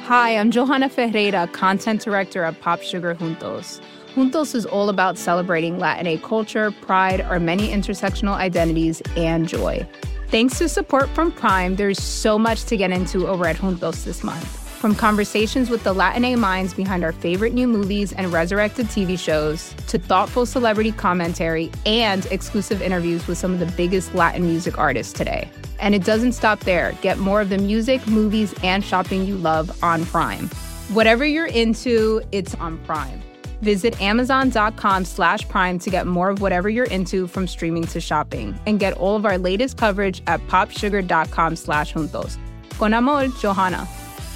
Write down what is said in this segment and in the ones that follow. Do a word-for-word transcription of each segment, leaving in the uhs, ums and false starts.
Hi, I'm Johanna Ferreira, content director at Pop Sugar Juntos. Juntos is all about celebrating Latinx culture, pride, our many intersectional identities, and joy. Thanks to support from Prime, there's so much to get into over at Juntos this month. From conversations with the Latinx minds behind our favorite new movies and resurrected T V shows, to thoughtful celebrity commentary and exclusive interviews with some of the biggest Latin music artists today. And it doesn't stop there. Get more of the music, movies, and shopping you love on Prime. Whatever you're into, it's on Prime. Visit amazon.com slash prime to get more of whatever you're into, from streaming to shopping. And get all of our latest coverage at popsugar.com slash juntos. Con amor, Johanna.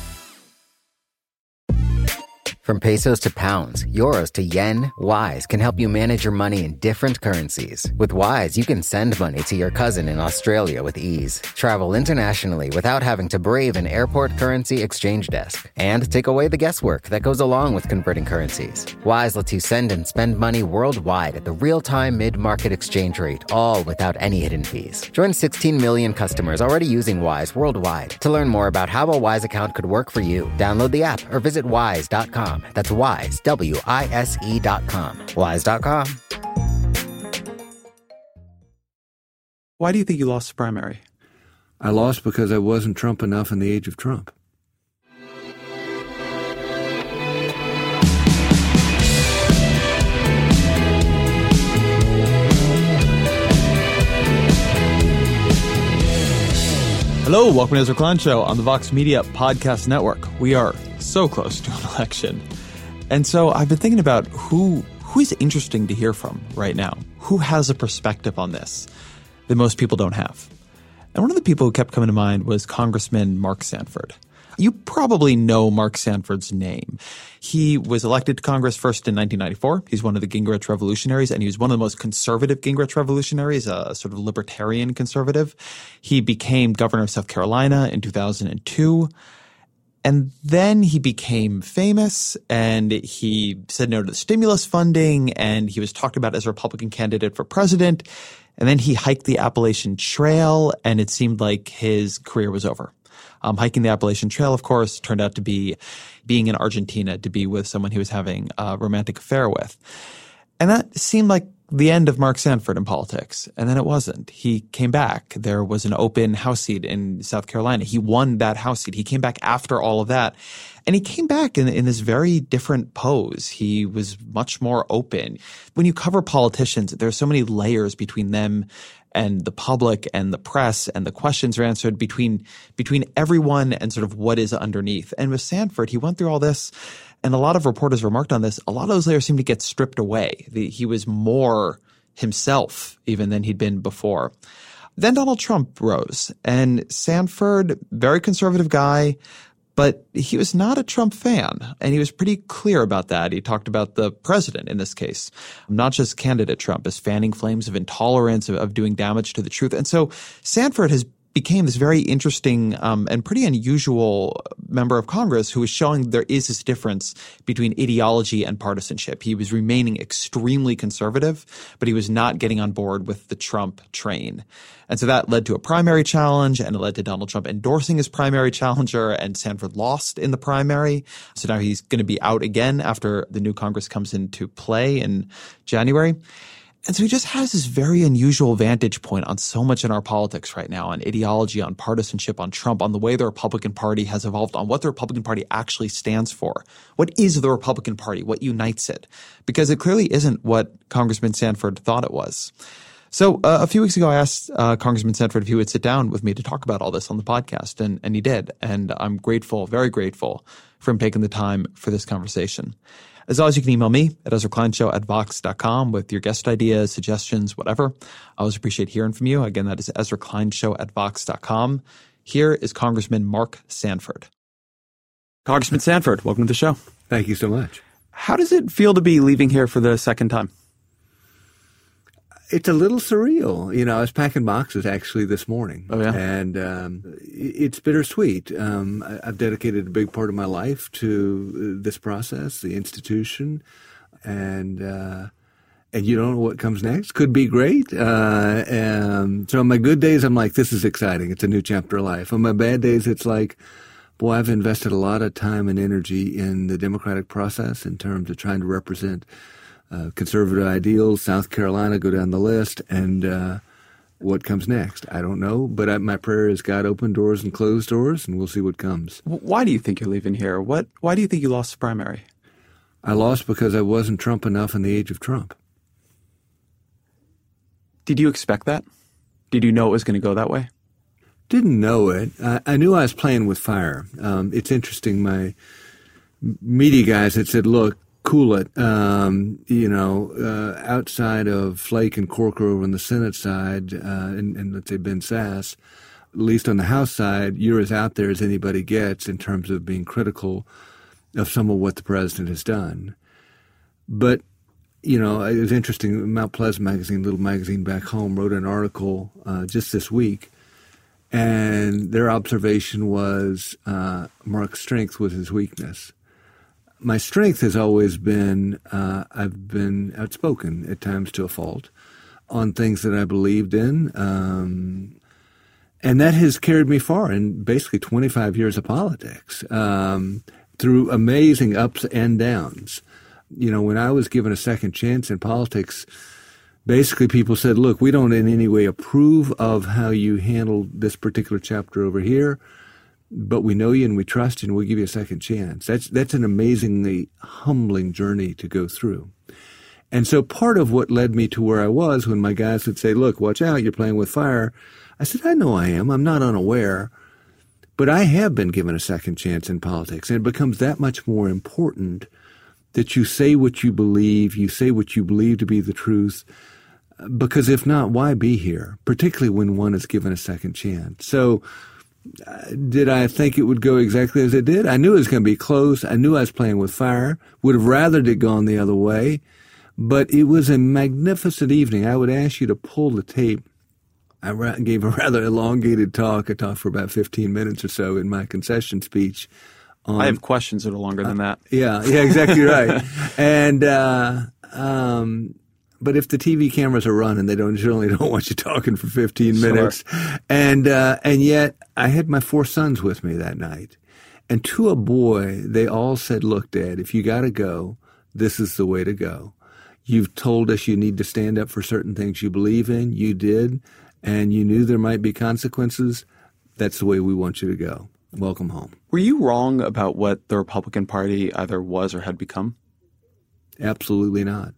From pesos to pounds, euros to yen, Wise can help you manage your money in different currencies. With Wise, you can send money to your cousin in Australia with ease, travel internationally without having to brave an airport currency exchange desk, and take away the guesswork that goes along with converting currencies. Wise lets you send and spend money worldwide at the real-time mid-market exchange rate, all without any hidden fees. Join sixteen million customers already using Wise worldwide. To learn more about how a Wise account could work for you, download the app or visit wise dot com. That's Wise, W I S E dot com. Wise dot com. Why do you think you lost the primary? I lost because I wasn't Trump enough in the age of Trump. Hello, welcome to Ezra Klein Show on the Vox Media Podcast Network. We are so close to an election. And so I've been thinking about who who is interesting to hear from right now. Who has a perspective on this that most people don't have? And one of the people who kept coming to mind was Congressman Mark Sanford. You probably know Mark Sanford's name. He was elected to Congress first in nineteen ninety-four. He's one of the Gingrich revolutionaries, and he was one of the most conservative Gingrich revolutionaries, a sort of libertarian conservative. He became governor of South Carolina in two thousand two. And then he became famous, and he said no to the stimulus funding, and he was talked about as a Republican candidate for president. And then he hiked the Appalachian Trail, and it seemed like his career was over. Um, hiking the Appalachian Trail, of course, turned out to be being in Argentina to be with someone he was having a romantic affair with. And that seemed like the end of Mark Sanford in politics. And then it wasn't. He came back. There was an open House seat in South Carolina. He won that House seat. He came back after all of that. And he came back in, in this very different pose. He was much more open. When you cover politicians, there are so many layers between them and the public and the press, and the questions are answered between between everyone and sort of what is underneath. And with Sanford, he went through all this, and a lot of reporters remarked on this. A lot of those layers seemed to get stripped away. The, he was more himself even than he'd been before. Then Donald Trump rose, and Sanford, very conservative guy, but he was not a Trump fan, and he was pretty clear about that. He talked about the president in this case, not just candidate Trump, as fanning flames of intolerance, of, of doing damage to the truth. And so Sanford has became this very interesting um, and pretty unusual member of Congress who was showing there is this difference between ideology and partisanship. He was remaining extremely conservative, but he was not getting on board with the Trump train. And so that led to a primary challenge, and it led to Donald Trump endorsing his primary challenger, and Sanford lost in the primary. So now he's going to be out again after the new Congress comes into play in January. And so he just has this very unusual vantage point on so much in our politics right now, on ideology, on partisanship, on Trump, on the way the Republican Party has evolved, on what the Republican Party actually stands for. What is the Republican Party? What unites it? Because it clearly isn't what Congressman Sanford thought it was. So uh, a few weeks ago, I asked uh, Congressman Sanford if he would sit down with me to talk about all this on the podcast, and, and he did. And I'm grateful, very grateful for him taking the time for this conversation. As always, you can email me at Ezra Klein Show at vox dot com with your guest ideas, suggestions, whatever. I always appreciate hearing from you. Again, that is Ezra Klein Show at vox dot com. Here is Congressman Mark Sanford. Congressman Sanford, welcome to the show. Thank you so much. How does it feel to be leaving here for the second time? It's a little surreal. You know, I was packing boxes actually this morning. Oh, yeah? And um, it's bittersweet. Um, I've dedicated a big part of my life to this process, the institution, and uh, and you don't know what comes next. Could be great. Uh, and so on my good days, I'm like, this is exciting. It's a new chapter of life. On my bad days, it's like, boy, I've invested a lot of time and energy in the democratic process in terms of trying to represent uh, conservative ideals. South Carolina, go down the list, and uh, what comes next? I don't know, but I, my prayer is God open doors and close doors, and we'll see what comes. Why do you think you're leaving here? What? Why do you think you lost the primary? I lost because I wasn't Trump enough in the age of Trump. Did you expect that? Did you know it was going to go that way? Didn't know it. I, I knew I was playing with fire. Um, it's interesting. My media guys had said, look, cool it. Um, you know, uh, outside of Flake and Corker over on the Senate side, uh, and, and let's say Ben Sasse, at least on the House side, you're as out there as anybody gets in terms of being critical of some of what the president has done. But, you know, it was interesting. Mount Pleasant magazine, little magazine back home, wrote an article uh, just this week. And their observation was uh, Mark's strength was his weakness. My strength has always been uh, I've been outspoken at times to a fault on things that I believed in. Um, and that has carried me far in basically twenty-five years of politics um, through amazing ups and downs. You know, when I was given a second chance in politics, basically, people said, look, we don't in any way approve of how you handled this particular chapter over here, but we know you and we trust you and we'll give you a second chance. That's that's an amazingly humbling journey to go through. And so part of what led me to where I was when my guys would say, look, watch out, you're playing with fire. I said, I know I am. I'm not unaware. But I have been given a second chance in politics, and it becomes that much more important that you say what you believe, you say what you believe to be the truth, because if not, why be here, particularly when one is given a second chance? So uh, did I think it would go exactly as it did? I knew it was going to be close. I knew I was playing with fire, would have rathered it gone the other way, but it was a magnificent evening. I would ask you to pull the tape. I ra- gave a rather elongated talk. I talked for about fifteen minutes or so in my concession speech. On, I have questions that are longer than that. Uh, yeah, yeah, exactly right. And, uh, um, but if the T V cameras are running, they don't generally don't want you talking for fifteen minutes. Sure. And, uh, and yet I had my four sons with me that night. And to a boy, they all said, look, Dad, if you got to go, this is the way to go. You've told us you need to stand up for certain things you believe in. You did. And you knew there might be consequences. That's the way we want you to go. Welcome home. Were you wrong about what the Republican Party either was or had become? Absolutely not.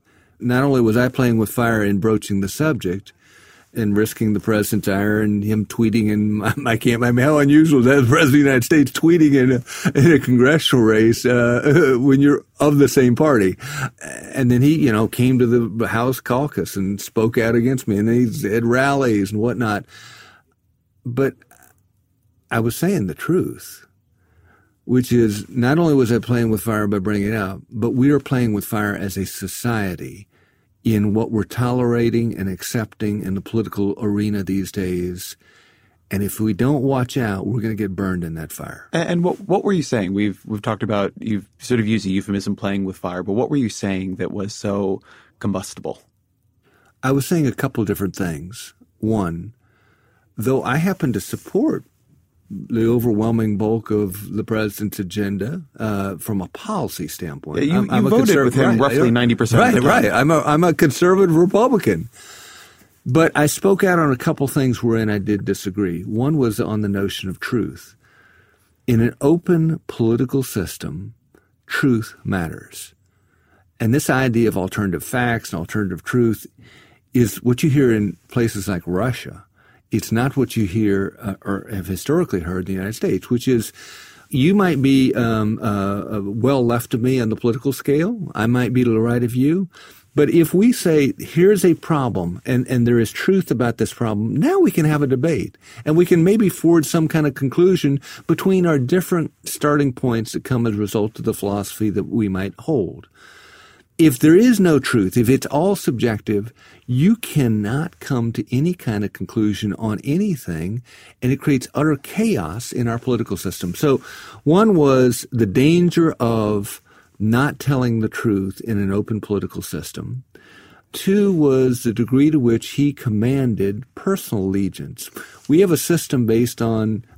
Not only was I playing with fire and broaching the subject and risking the president's ire and him tweeting in my, my camp. I mean, how unusual is that, the president of the United States tweeting in a, in a congressional race uh, when you're of the same party. And then he, you know, came to the House caucus and spoke out against me, and then he had rallies and whatnot. But I was saying the truth, which is not only was I playing with fire by bringing it up, but we are playing with fire as a society in what we're tolerating and accepting in the political arena these days. And if we don't watch out, we're going to get burned in that fire. And, and what what were you saying? We've we've talked about, you've sort of used a euphemism, playing with fire, but what were you saying that was so combustible? I was saying a couple of different things. One, though I happen to support the overwhelming bulk of the president's agenda uh, from a policy standpoint. Yeah, you I'm, you I'm voted with him right, roughly ninety percent right, of the time. Right, I'm a, I'm a conservative Republican. But I spoke out on a couple things wherein I did disagree. One was on the notion of truth. In an open political system, truth matters. And this idea of alternative facts and alternative truth is what you hear in places like Russia. It's not what you hear uh, or have historically heard in the United States, which is you might be um, uh, well left of me on the political scale. I might be to the right of you. But if we say, here's a problem, and, and there is truth about this problem, now we can have a debate. And we can maybe forward some kind of conclusion between our different starting points that come as a result of the philosophy that we might hold. If there is no truth, if it's all subjective, you cannot come to any kind of conclusion on anything, and it creates utter chaos in our political system. So one was the danger of not telling the truth in an open political system. Two was the degree to which he commanded personal allegiance. We have a system based on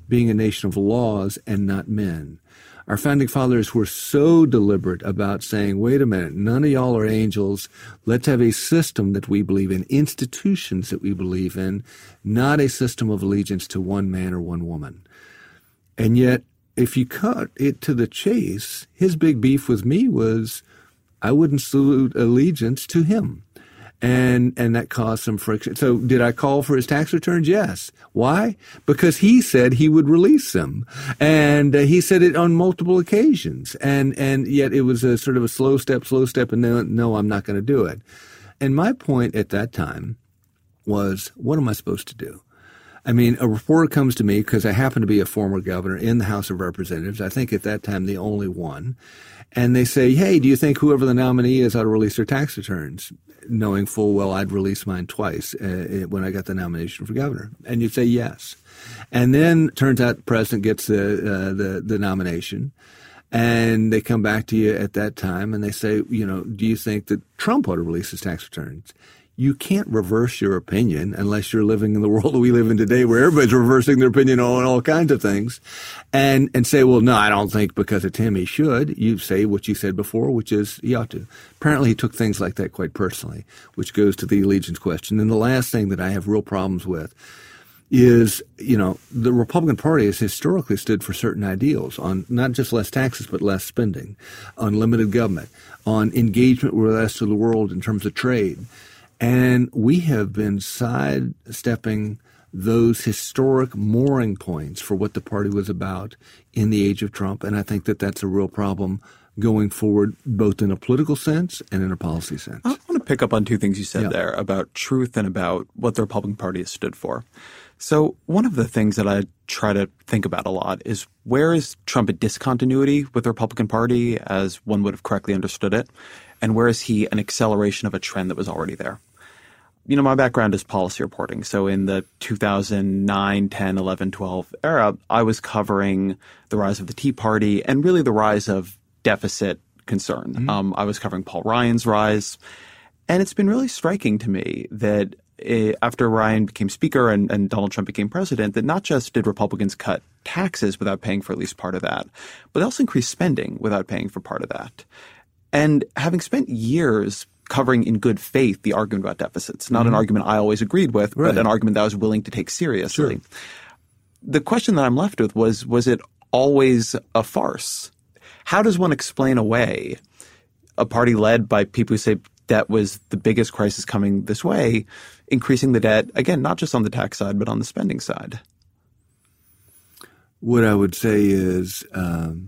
being a nation of laws and not men. Our founding fathers were so deliberate about saying, wait a minute, none of y'all are angels. Let's have a system that we believe in, institutions that we believe in, not a system of allegiance to one man or one woman. And yet, if you cut it to the chase, his big beef with me was I wouldn't salute allegiance to him. And and that caused some friction. So did I call for his tax returns? Yes. Why? Because he said he would release them. And uh, he said it on multiple occasions. And and yet it was a sort of a slow step, slow step, and no, no, I'm not going to do it. And my point at that time was, what am I supposed to do? I mean, a reporter comes to me because I happen to be a former governor in the House of Representatives. I think at that time the only one. And they say, hey, do you think whoever the nominee is ought to release their tax returns? Knowing full well I'd released mine twice uh, when I got the nomination for governor. And you say yes. And then turns out the president gets the, uh, the, the nomination. And they come back to you at that time and they say, you know, do you think that Trump ought to release his tax returns? You can't reverse your opinion unless you're living in the world that we live in today where everybody's reversing their opinion on all kinds of things and, and say, well, no, I don't think because of him he should. You say what you said before, which is he ought to. Apparently he took things like that quite personally, which goes to the allegiance question. And the last thing that I have real problems with is, you know, the Republican Party has historically stood for certain ideals on not just less taxes, but less spending, on limited government, on engagement with the rest of the world in terms of trade. And we have been sidestepping those historic mooring points for what the party was about in the age of Trump. And I think that that's a real problem going forward, both in a political sense and in a policy sense. I want to pick up on two things you said yeah. there about truth and about what the Republican Party has stood for. So one of the things that I try to think about a lot is where is Trump a discontinuity with the Republican Party as one would have correctly understood it? And where is he an acceleration of a trend that was already there? You know, my background is policy reporting. So in the two thousand nine, ten, eleven, twelve era, I was covering the rise of the Tea Party and really the rise of deficit concern. Mm-hmm. Um, I was covering Paul Ryan's rise. And it's been really striking to me that it, after Ryan became speaker and, and Donald Trump became president, that not just did Republicans cut taxes without paying for at least part of that, but they also increased spending without paying for part of that. And having spent years covering in good faith the argument about deficits, not mm-hmm. an argument I always agreed with, right. but an argument that I was willing to take seriously. Sure. The question that I'm left with was, was it always a farce? How does one explain away a party led by people who say debt was the biggest crisis coming this way, increasing the debt, again, not just on the tax side, but on the spending side? What I would say is um,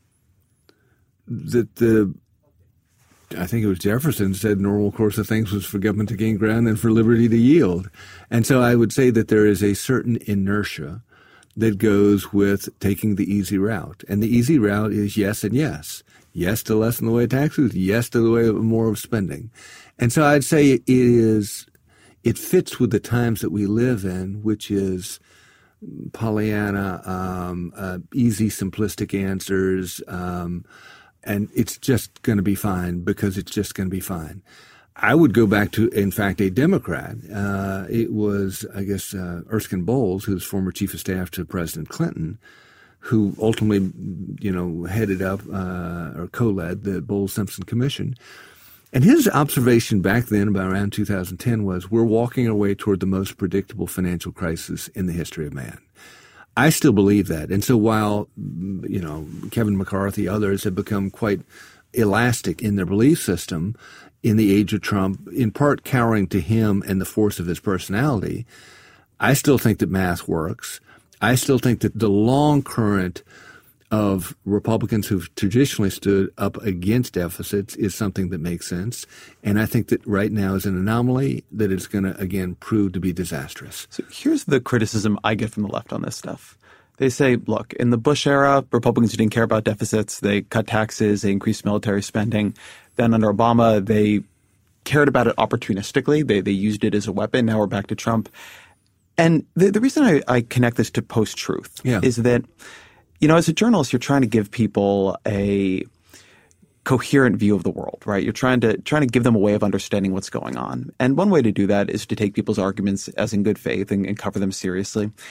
that the I think it was Jefferson said normal course of things was for government to gain ground and for liberty to yield. And so I would say that there is a certain inertia that goes with taking the easy route. And the easy route is yes and yes. Yes to less in the way of taxes, yes to the way of more of spending. And so I'd say it is, it fits with the times that we live in, which is Pollyanna, um, uh, easy, simplistic answers, um, and it's just going to be fine because it's just going to be fine. I would go back to, in fact, a Democrat. Uh, it was, I guess, uh, Erskine Bowles, who's former chief of staff to President Clinton, who ultimately, you know, headed up uh, or co-led the Bowles-Simpson Commission. And his observation back then, about around two thousand ten, was we're walking our way toward the most predictable financial crisis in the history of man. I still believe that. And so while, you know, Kevin McCarthy, others have become quite elastic in their belief system in the age of Trump, in part cowering to him and the force of his personality, I still think that math works. I still think that the long current of Republicans who've traditionally stood up against deficits is something that makes sense. And I think that right now is an anomaly that is going to, again, prove to be disastrous. So here's the criticism I get from the left on this stuff. They say, look, in the Bush era, Republicans didn't care about deficits. They cut taxes. They increased military spending. Then under Obama, they cared about it opportunistically. They they used it as a weapon. Now we're back to Trump. And the, the reason I, I connect this to post-truth yeah. is that, you know, as a journalist, you're trying to give people a coherent view of the world, right? You're trying to trying to give them a way of understanding what's going on. And one way to do that is to take people's arguments as in good faith and, and cover them seriously.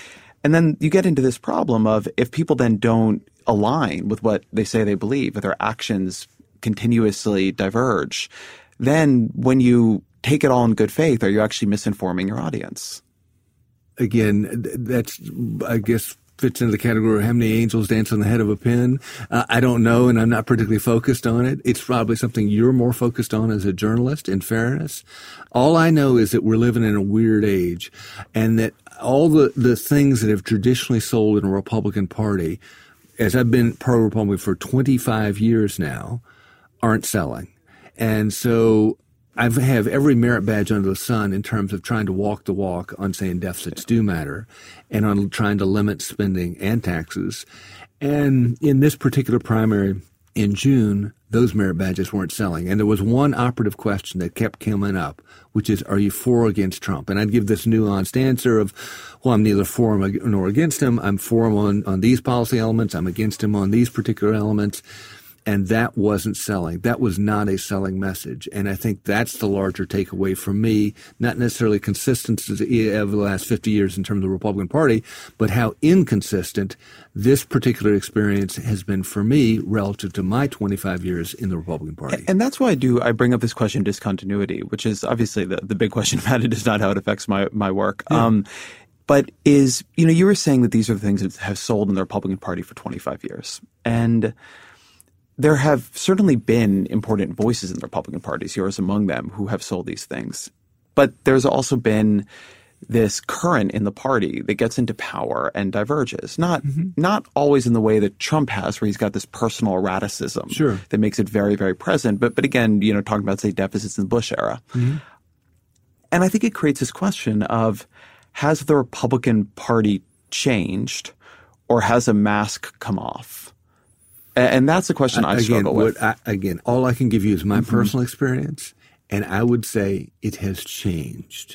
And then you get into this problem of if people then don't align with what they say they believe, if their actions continuously diverge, then when you take it all in good faith, are you actually misinforming your audience? Again, that's, I guess, fits into the category of how many angels dance on the head of a pin. Uh, I don't know, and I'm not particularly focused on it. It's probably something you're more focused on as a journalist, in fairness. All I know is that we're living in a weird age, and that all the, the things that have traditionally sold in a Republican Party, as I've been pro-Republican for twenty-five years now, aren't selling. And so I have every merit badge under the sun in terms of trying to walk the walk on saying deficits do matter and on trying to limit spending and taxes. And in this particular primary in June, those merit badges weren't selling. And there was one operative question that kept coming up, which is, are you for or against Trump? And I'd give this nuanced answer of, well, I'm neither for him nor against him. I'm for him on, on these policy elements. I'm against him on these particular elements. And that wasn't selling. That was not a selling message. And I think that's the larger takeaway for me, not necessarily consistency over the last fifty years in terms of the Republican Party, but how inconsistent this particular experience has been for me relative to my twenty-five years in the Republican Party. And that's why I do, I bring up this question, discontinuity, which is obviously the, the big question about it is not how it affects my, my work. Yeah. Um, but is, you know, you were saying that these are the things that have sold in the Republican Party for twenty-five years. And there have certainly been important voices in the Republican Party, yours among them, who have sold these things. But there's also been this current in the party that gets into power and diverges. Not mm-hmm. not always in the way that Trump has, where he's got this personal erraticism sure. that makes it very, very present. But but again, you know, talking about, say, deficits in the Bush era. Mm-hmm. And I think it creates this question of, has the Republican Party changed, or has a mask come off? And that's the question I again, struggle with. What I, again, all I can give you is my mm-hmm. personal experience, and I would say it has changed.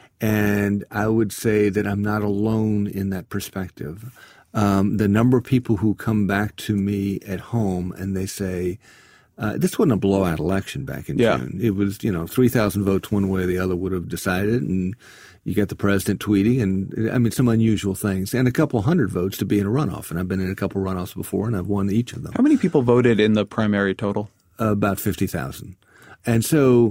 And I would say that I'm not alone in that perspective. Um, the number of people who come back to me at home and they say, uh, this wasn't a blowout election back in yeah. June. It was, you know, three thousand votes one way or the other would have decided, and you got the president tweeting, and I mean, some unusual things, and a couple hundred votes to be in a runoff. And I've been in a couple runoffs before, and I've won each of them. How many people voted in the primary total? Uh, about fifty thousand. And so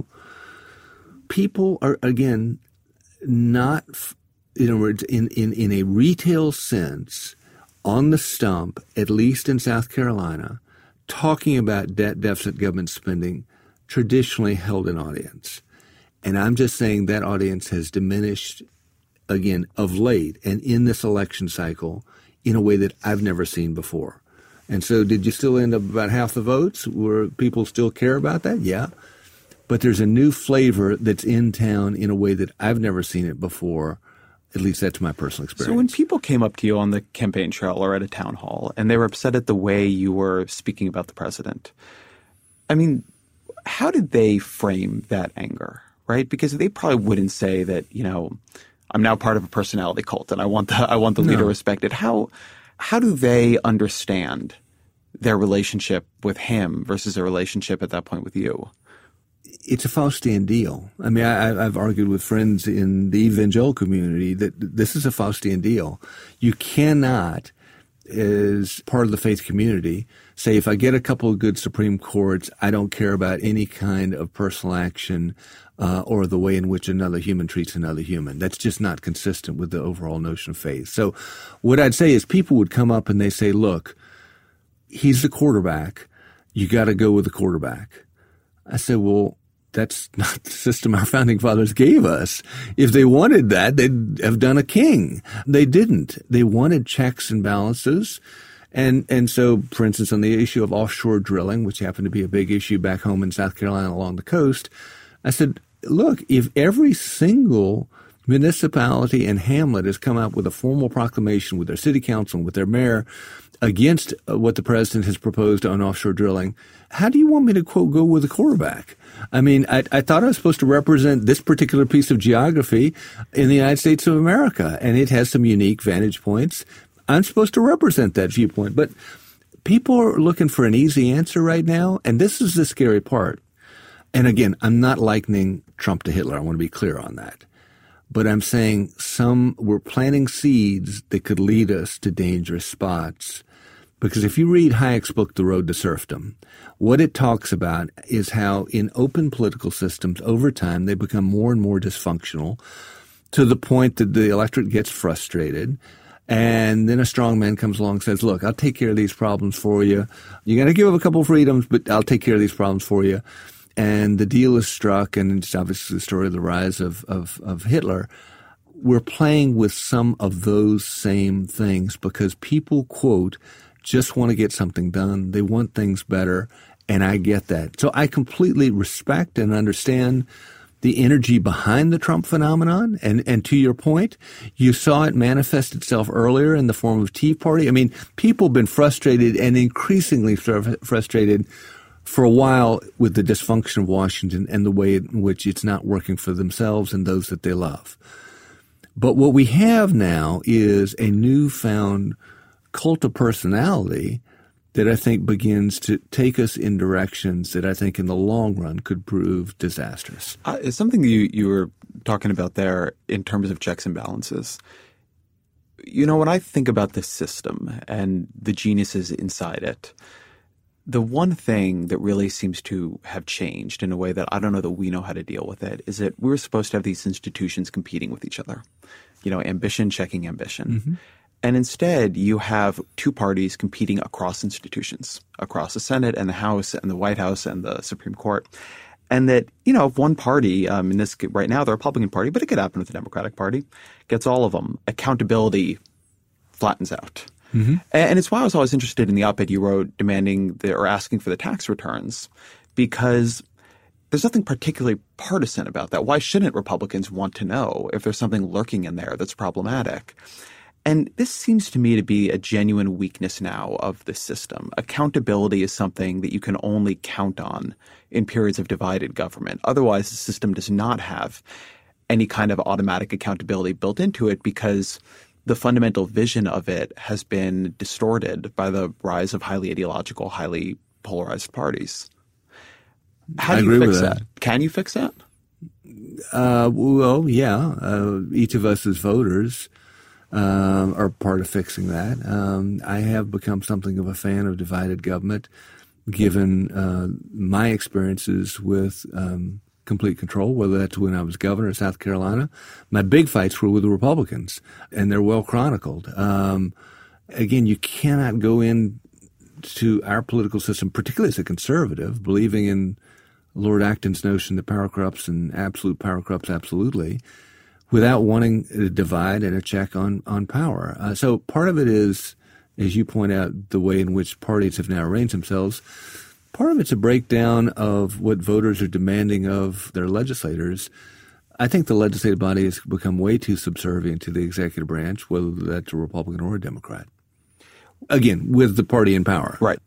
people are, again, not, in other words, in, in, in a retail sense, on the stump, at least in South Carolina, talking about debt deficit government spending traditionally held an audience. And I'm just saying that audience has diminished, again, of late and in this election cycle in a way that I've never seen before. And so did you still end up about half the votes? Were people still care about that? Yeah. But there's a new flavor that's in town in a way that I've never seen it before. At least that's my personal experience. So when people came up to you on the campaign trail or at a town hall and they were upset at the way you were speaking about the president, I mean, how did they frame that anger? Right? Because they probably wouldn't say that, you know, I'm now part of a personality cult and I want the I want the no. leader respected. How how do they understand their relationship with him versus their relationship at that point with you? It's a Faustian deal. I mean, I, I've argued with friends in the evangelical community that this is a Faustian deal. You cannot, as part of the faith community, say, if I get a couple of good Supreme Courts, I don't care about any kind of personal action uh, or the way in which another human treats another human. That's just not consistent with the overall notion of faith. So what I'd say is people would come up and they say, look, he's the quarterback. You got to go with the quarterback. I said, well, that's not the system our founding fathers gave us. If they wanted that, they'd have done a king. They didn't. They wanted checks and balances. And and so, for instance, on the issue of offshore drilling, which happened to be a big issue back home in South Carolina along the coast, I said, look, if every single municipality and hamlet has come out with a formal proclamation with their city council and with their mayor against what the president has proposed on offshore drilling, how do you want me to, quote, go with the quarterback? I mean, I, I thought I was supposed to represent this particular piece of geography in the United States of America, and it has some unique vantage points. I'm supposed to represent that viewpoint. But people are looking for an easy answer right now, and this is the scary part. And again, I'm not likening Trump to Hitler. I want to be clear on that. But I'm saying some, we're planting seeds that could lead us to dangerous spots. Because if you read Hayek's book, The Road to Serfdom, what it talks about is how in open political systems, over time, they become more and more dysfunctional to the point that the electorate gets frustrated. And then a strong man comes along and says, look, I'll take care of these problems for you. You're going to give up a couple of freedoms, but I'll take care of these problems for you. And the deal is struck, and it's obviously the story of the rise of, of, of Hitler. We're playing with some of those same things because people, quote, just want to get something done. They want things better, and I get that. So I completely respect and understand the energy behind the Trump phenomenon. And, and to your point, you saw it manifest itself earlier in the form of Tea Party. I mean, people have been frustrated and increasingly frustrated for a while with the dysfunction of Washington and the way in which it's not working for themselves and those that they love. But what we have now is a newfound cult of personality that I think begins to take us in directions that I think in the long run could prove disastrous. Uh, it's something you, you were talking about there in terms of checks and balances. You know, when I think about this system and the geniuses inside it, the one thing that really seems to have changed in a way that I don't know that we know how to deal with it is that we're supposed to have these institutions competing with each other. You know, ambition checking ambition. Mm-hmm. And instead, you have two parties competing across institutions, across the Senate and the House and the White House and the Supreme Court. And that, you know, if one party, um, in this right now, the Republican Party, but it could happen with the Democratic Party, gets all of them, accountability flattens out. Mm-hmm. And it's why I was always interested in the op-ed you wrote demanding the, or asking for the tax returns, because there's nothing particularly partisan about that. Why shouldn't Republicans want to know if there's something lurking in there that's problematic? And this seems to me to be a genuine weakness now of the system. Accountability is something that you can only count on in periods of divided government. Otherwise, the system does not have any kind of automatic accountability built into it because the fundamental vision of it has been distorted by the rise of highly ideological, highly polarized parties. How do you fix that? Can you fix that? Uh, well, yeah. Uh, each of us as voters um, are part of fixing that. Um, I have become something of a fan of divided government, given uh, my experiences with um, complete control, whether that's when I was governor of South Carolina. My big fights were with the Republicans, and they're well chronicled. Um, again, you cannot go in to our political system, particularly as a conservative, believing in Lord Acton's notion that power corrupts and absolute power corrupts absolutely, without wanting a divide and a check on, on power. Uh, so part of it is, as you point out, the way in which parties have now arranged themselves. Part of it's a breakdown of what voters are demanding of their legislators. I think the legislative body has become way too subservient to the executive branch, whether that's a Republican or a Democrat. Again, with the party in power. Right.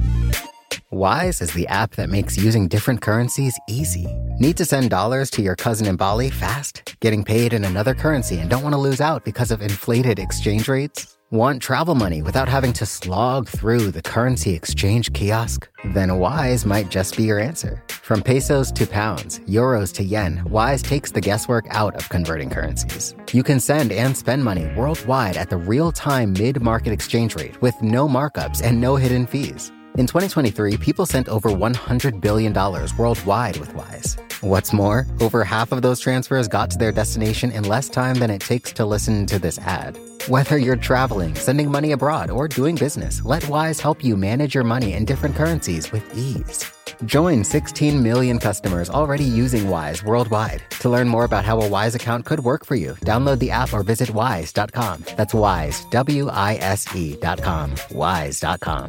Wise is the app that makes using different currencies easy. Need to send dollars to your cousin in Bali fast? Getting paid in another currency and don't want to lose out because of inflated exchange rates? Want travel money without having to slog through the currency exchange kiosk? Then Wise might just be your answer. From pesos to pounds, euros to yen, Wise takes the guesswork out of converting currencies. You can send and spend money worldwide at the real-time mid-market exchange rate with no markups and no hidden fees. In twenty twenty-three, people sent over one hundred billion dollars worldwide with Wise. What's more, over half of those transfers got to their destination in less time than it takes to listen to this ad. Whether you're traveling, sending money abroad, or doing business, let Wise help you manage your money in different currencies with ease. Join sixteen million customers already using Wise worldwide. To learn more about how a Wise account could work for you, download the app or visit wise dot com. That's Wise, W I S E dot com, wise dot com.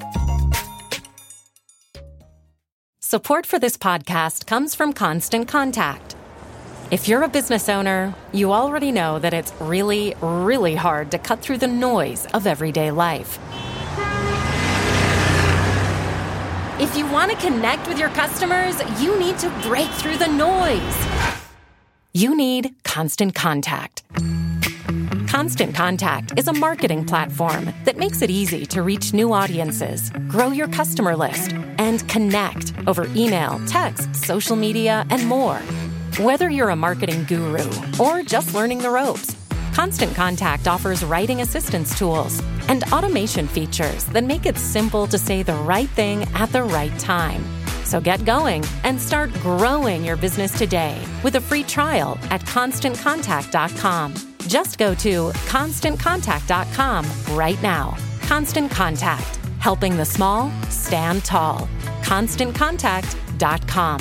Support for this podcast comes from Constant Contact. If you're a business owner, you already know that it's really, really hard to cut through the noise of everyday life. If you want to connect with your customers, you need to break through the noise. You need Constant Contact. Constant Contact is a marketing platform that makes it easy to reach new audiences, grow your customer list, and connect over email, text, social media, and more. Whether you're a marketing guru or just learning the ropes, Constant Contact offers writing assistance tools and automation features that make it simple to say the right thing at the right time. So get going and start growing your business today with a free trial at constant contact dot com. Just go to constant contact dot com right now. Constant Contact, helping the small stand tall. constant contact dot com.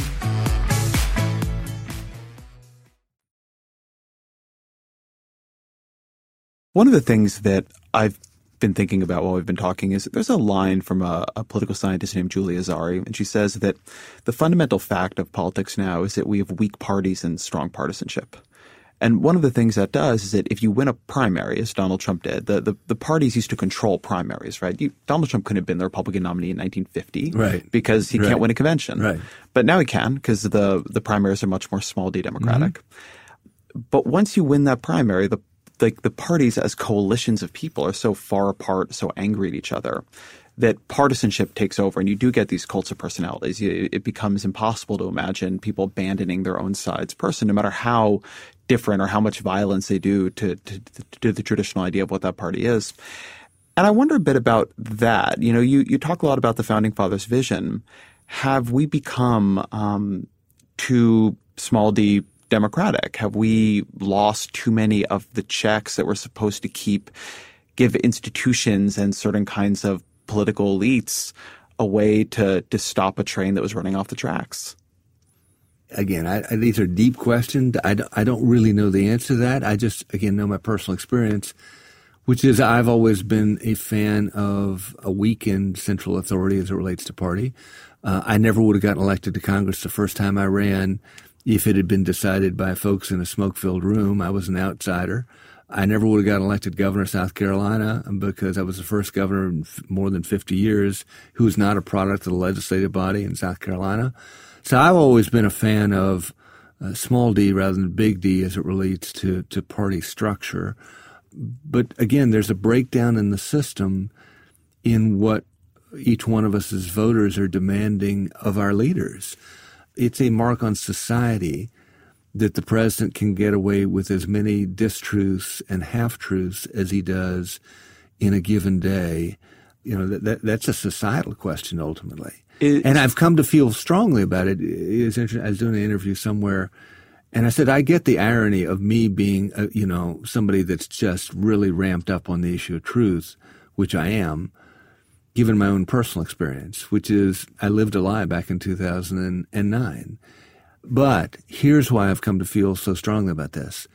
One of the things that I've been thinking about while we've been talking is there's a line from a, a political scientist named Julia Azari, and she says that the fundamental fact of politics now is that we have weak parties and strong partisanship. And one of the things that does is that if you win a primary, as Donald Trump did, the, the, the parties used to control primaries, right? You, Donald Trump couldn't have been the Republican nominee in nineteen fifty right. because he right. can't win a convention. Right. But now he can because the, the primaries are much more small d Democratic. Mm-hmm. But once you win that primary, the like the parties as coalitions of people are so far apart, so angry at each other, that partisanship takes over, and you do get these cults of personalities. It becomes impossible to imagine people abandoning their own side's person, no matter how different or how much violence they do to, to, to the traditional idea of what that party is. And I wonder a bit about that. You know, you, you talk a lot about the Founding Fathers' vision. Have we become um, too small d democratic? Have we lost too many of the checks that we're supposed to keep, give institutions and certain kinds of political elites a way to, to stop a train that was running off the tracks? Again, I, I, these are deep questions. I don't, I don't really know the answer to that. I just, again, know my personal experience, which is I've always been a fan of a weakened central authority as it relates to party. Uh, I never would have gotten elected to Congress the first time I ran if it had been decided by folks in a smoke-filled room. I was an outsider. I never would have gotten elected governor of South Carolina because I was the first governor in more than fifty years who was not a product of the legislative body in South Carolina. So I've always been a fan of uh, small d rather than big D as it relates to, to party structure. But again, there's a breakdown in the system in what each one of us as voters are demanding of our leaders. It's a mark on society that the president can get away with as many distruths and half-truths as he does in a given day. You know, that, that that's a societal question ultimately. It's, and I've come to feel strongly about it. It was interesting. I was doing an interview somewhere, and I said, I get the irony of me being, a, you know, somebody that's just really ramped up on the issue of truth, which I am, given my own personal experience, which is I lived a lie back in two thousand nine. But here's why I've come to feel so strongly about this.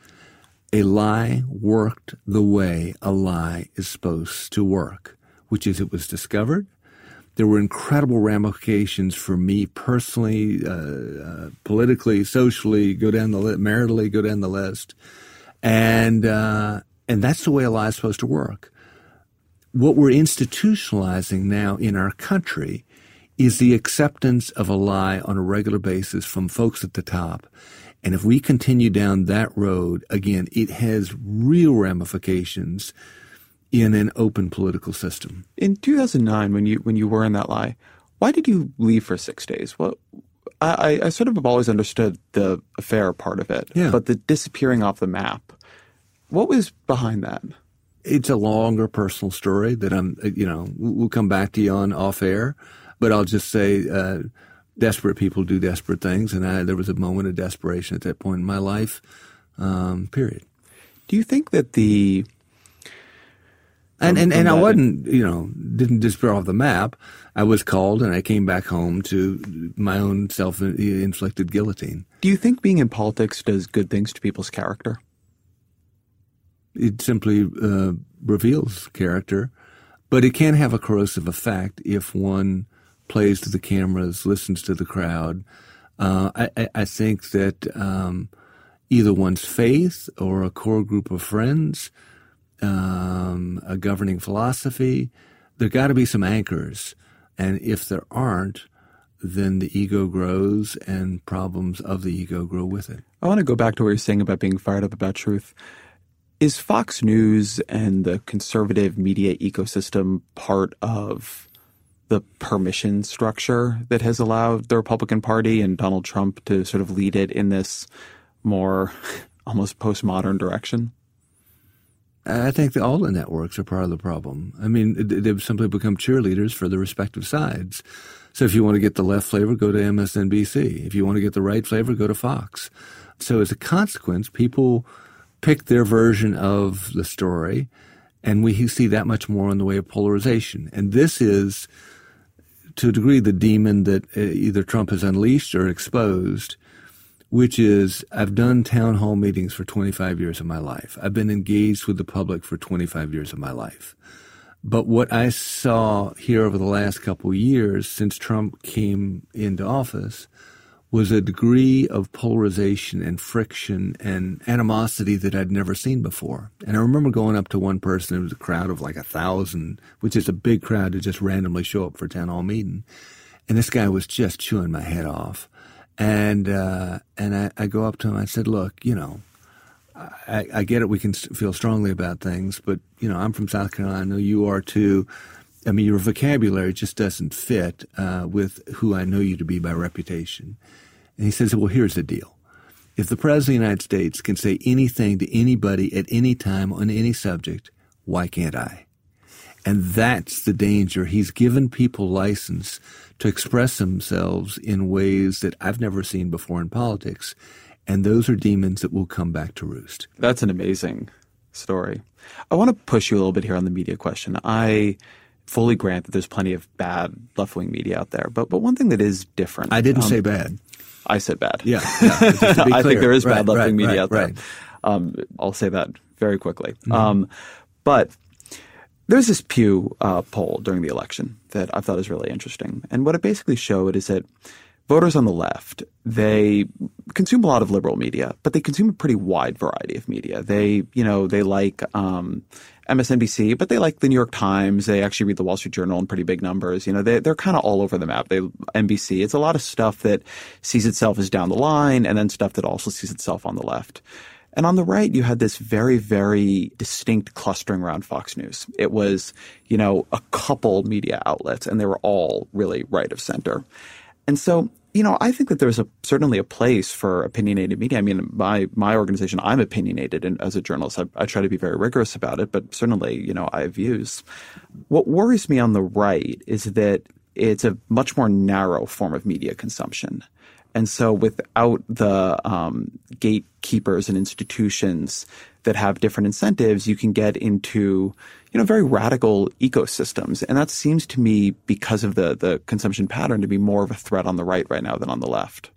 A lie worked the way a lie is supposed to work, which is it was discovered. There were incredible ramifications for me personally, uh, uh, politically, socially, go down the list, maritally, go down the list. And, uh, and that's the way a lie is supposed to work. What we're institutionalizing now in our country is the acceptance of a lie on a regular basis from folks at the top. And if we continue down that road, again, it has real ramifications in an open political system. In two thousand nine, when you when you were in that lie, why did you leave for six days? Well, I, I sort of have always understood the affair part of it, yeah. but the disappearing off the map, what was behind that? It's a longer personal story that I'm, you know, we'll come back to you on off air. But I'll just say, uh, desperate people do desperate things, and I, there was a moment of desperation at that point in my life, um, period. Do you think that the and and, and I wasn't, you know, didn't disappear off the map. I was called, and I came back home to my own self-inflicted guillotine. Do you think being in politics does good things to people's character? It simply uh, reveals character, but it can have a corrosive effect if one plays to the cameras, listens to the crowd. Uh, I, I think that um, either one's faith or a core group of friends, um, a governing philosophy, there got to be some anchors. And if there aren't, then the ego grows and problems of the ego grow with it. I want to go back to what you're saying about being fired up about truth. Is Fox News and the conservative media ecosystem part of the permission structure that has allowed the Republican Party and Donald Trump to sort of lead it in this more almost postmodern direction? I think that all the networks are part of the problem. I mean, they've simply become cheerleaders for the respective sides. So if you want to get the left flavor, go to M S N B C. If you want to get the right flavor, go to Fox. So as a consequence, people pick their version of the story, and we see that much more in the way of polarization. And this is, to a degree, the demon that either Trump has unleashed or exposed, which is I've done town hall meetings for twenty-five years of my life. I've been engaged with the public for twenty-five years of my life. But what I saw here over the last couple of years since Trump came into office was a degree of polarization and friction and animosity that I'd never seen before. And I remember going up to one person, it was a crowd of like a thousand, which is a big crowd to just randomly show up for a town hall meeting. And this guy was just chewing my head off. And uh, and I, I go up to him, I said, look, you know, I, I get it, we can feel strongly about things, but, you know, I'm from South Carolina, I know you are too. I mean, your vocabulary just doesn't fit uh, with who I know you to be by reputation. And he says, well, here's the deal. If the President of the United States can say anything to anybody at any time on any subject, why can't I? And that's the danger. He's given people license to express themselves in ways that I've never seen before in politics. And those are demons that will come back to roost. That's an amazing story. I want to push you a little bit here on the media question. I fully grant that there's plenty of bad left-wing media out there. But but one thing that is different. I didn't um, say bad. I said bad. Yeah. yeah just to be I think there is bad right, left-wing right, media right, out there. Right. Um, I'll say that very quickly. Mm-hmm. Um, but there's this Pew uh, poll during the election that I thought was really interesting. And what it basically showed is that voters on the left, they consume a lot of liberal media, but they consume a pretty wide variety of media. They, you know, they like um, M S N B C, but they like the New York Times. They actually read the Wall Street Journal in pretty big numbers. You know, they, they're kind of all over the map. They N B C. It's a lot of stuff that sees itself as down the line, and then stuff that also sees itself on the left. And on the right, you had this very, very distinct clustering around Fox News. It was, you know, a couple media outlets, and they were all really right of center. And so, you know, I think that there's a certainly a place for opinionated media. I mean, my my organization, I'm opinionated, and as a journalist, I, I try to be very rigorous about it. But certainly, you know, I have views. What worries me on the right is that it's a much more narrow form of media consumption. And so without the um, gatekeepers and institutions that have different incentives, you can get into, you know, very radical ecosystems. And that seems to me, because of the, the consumption pattern, to be more of a threat on the right right now than on the left.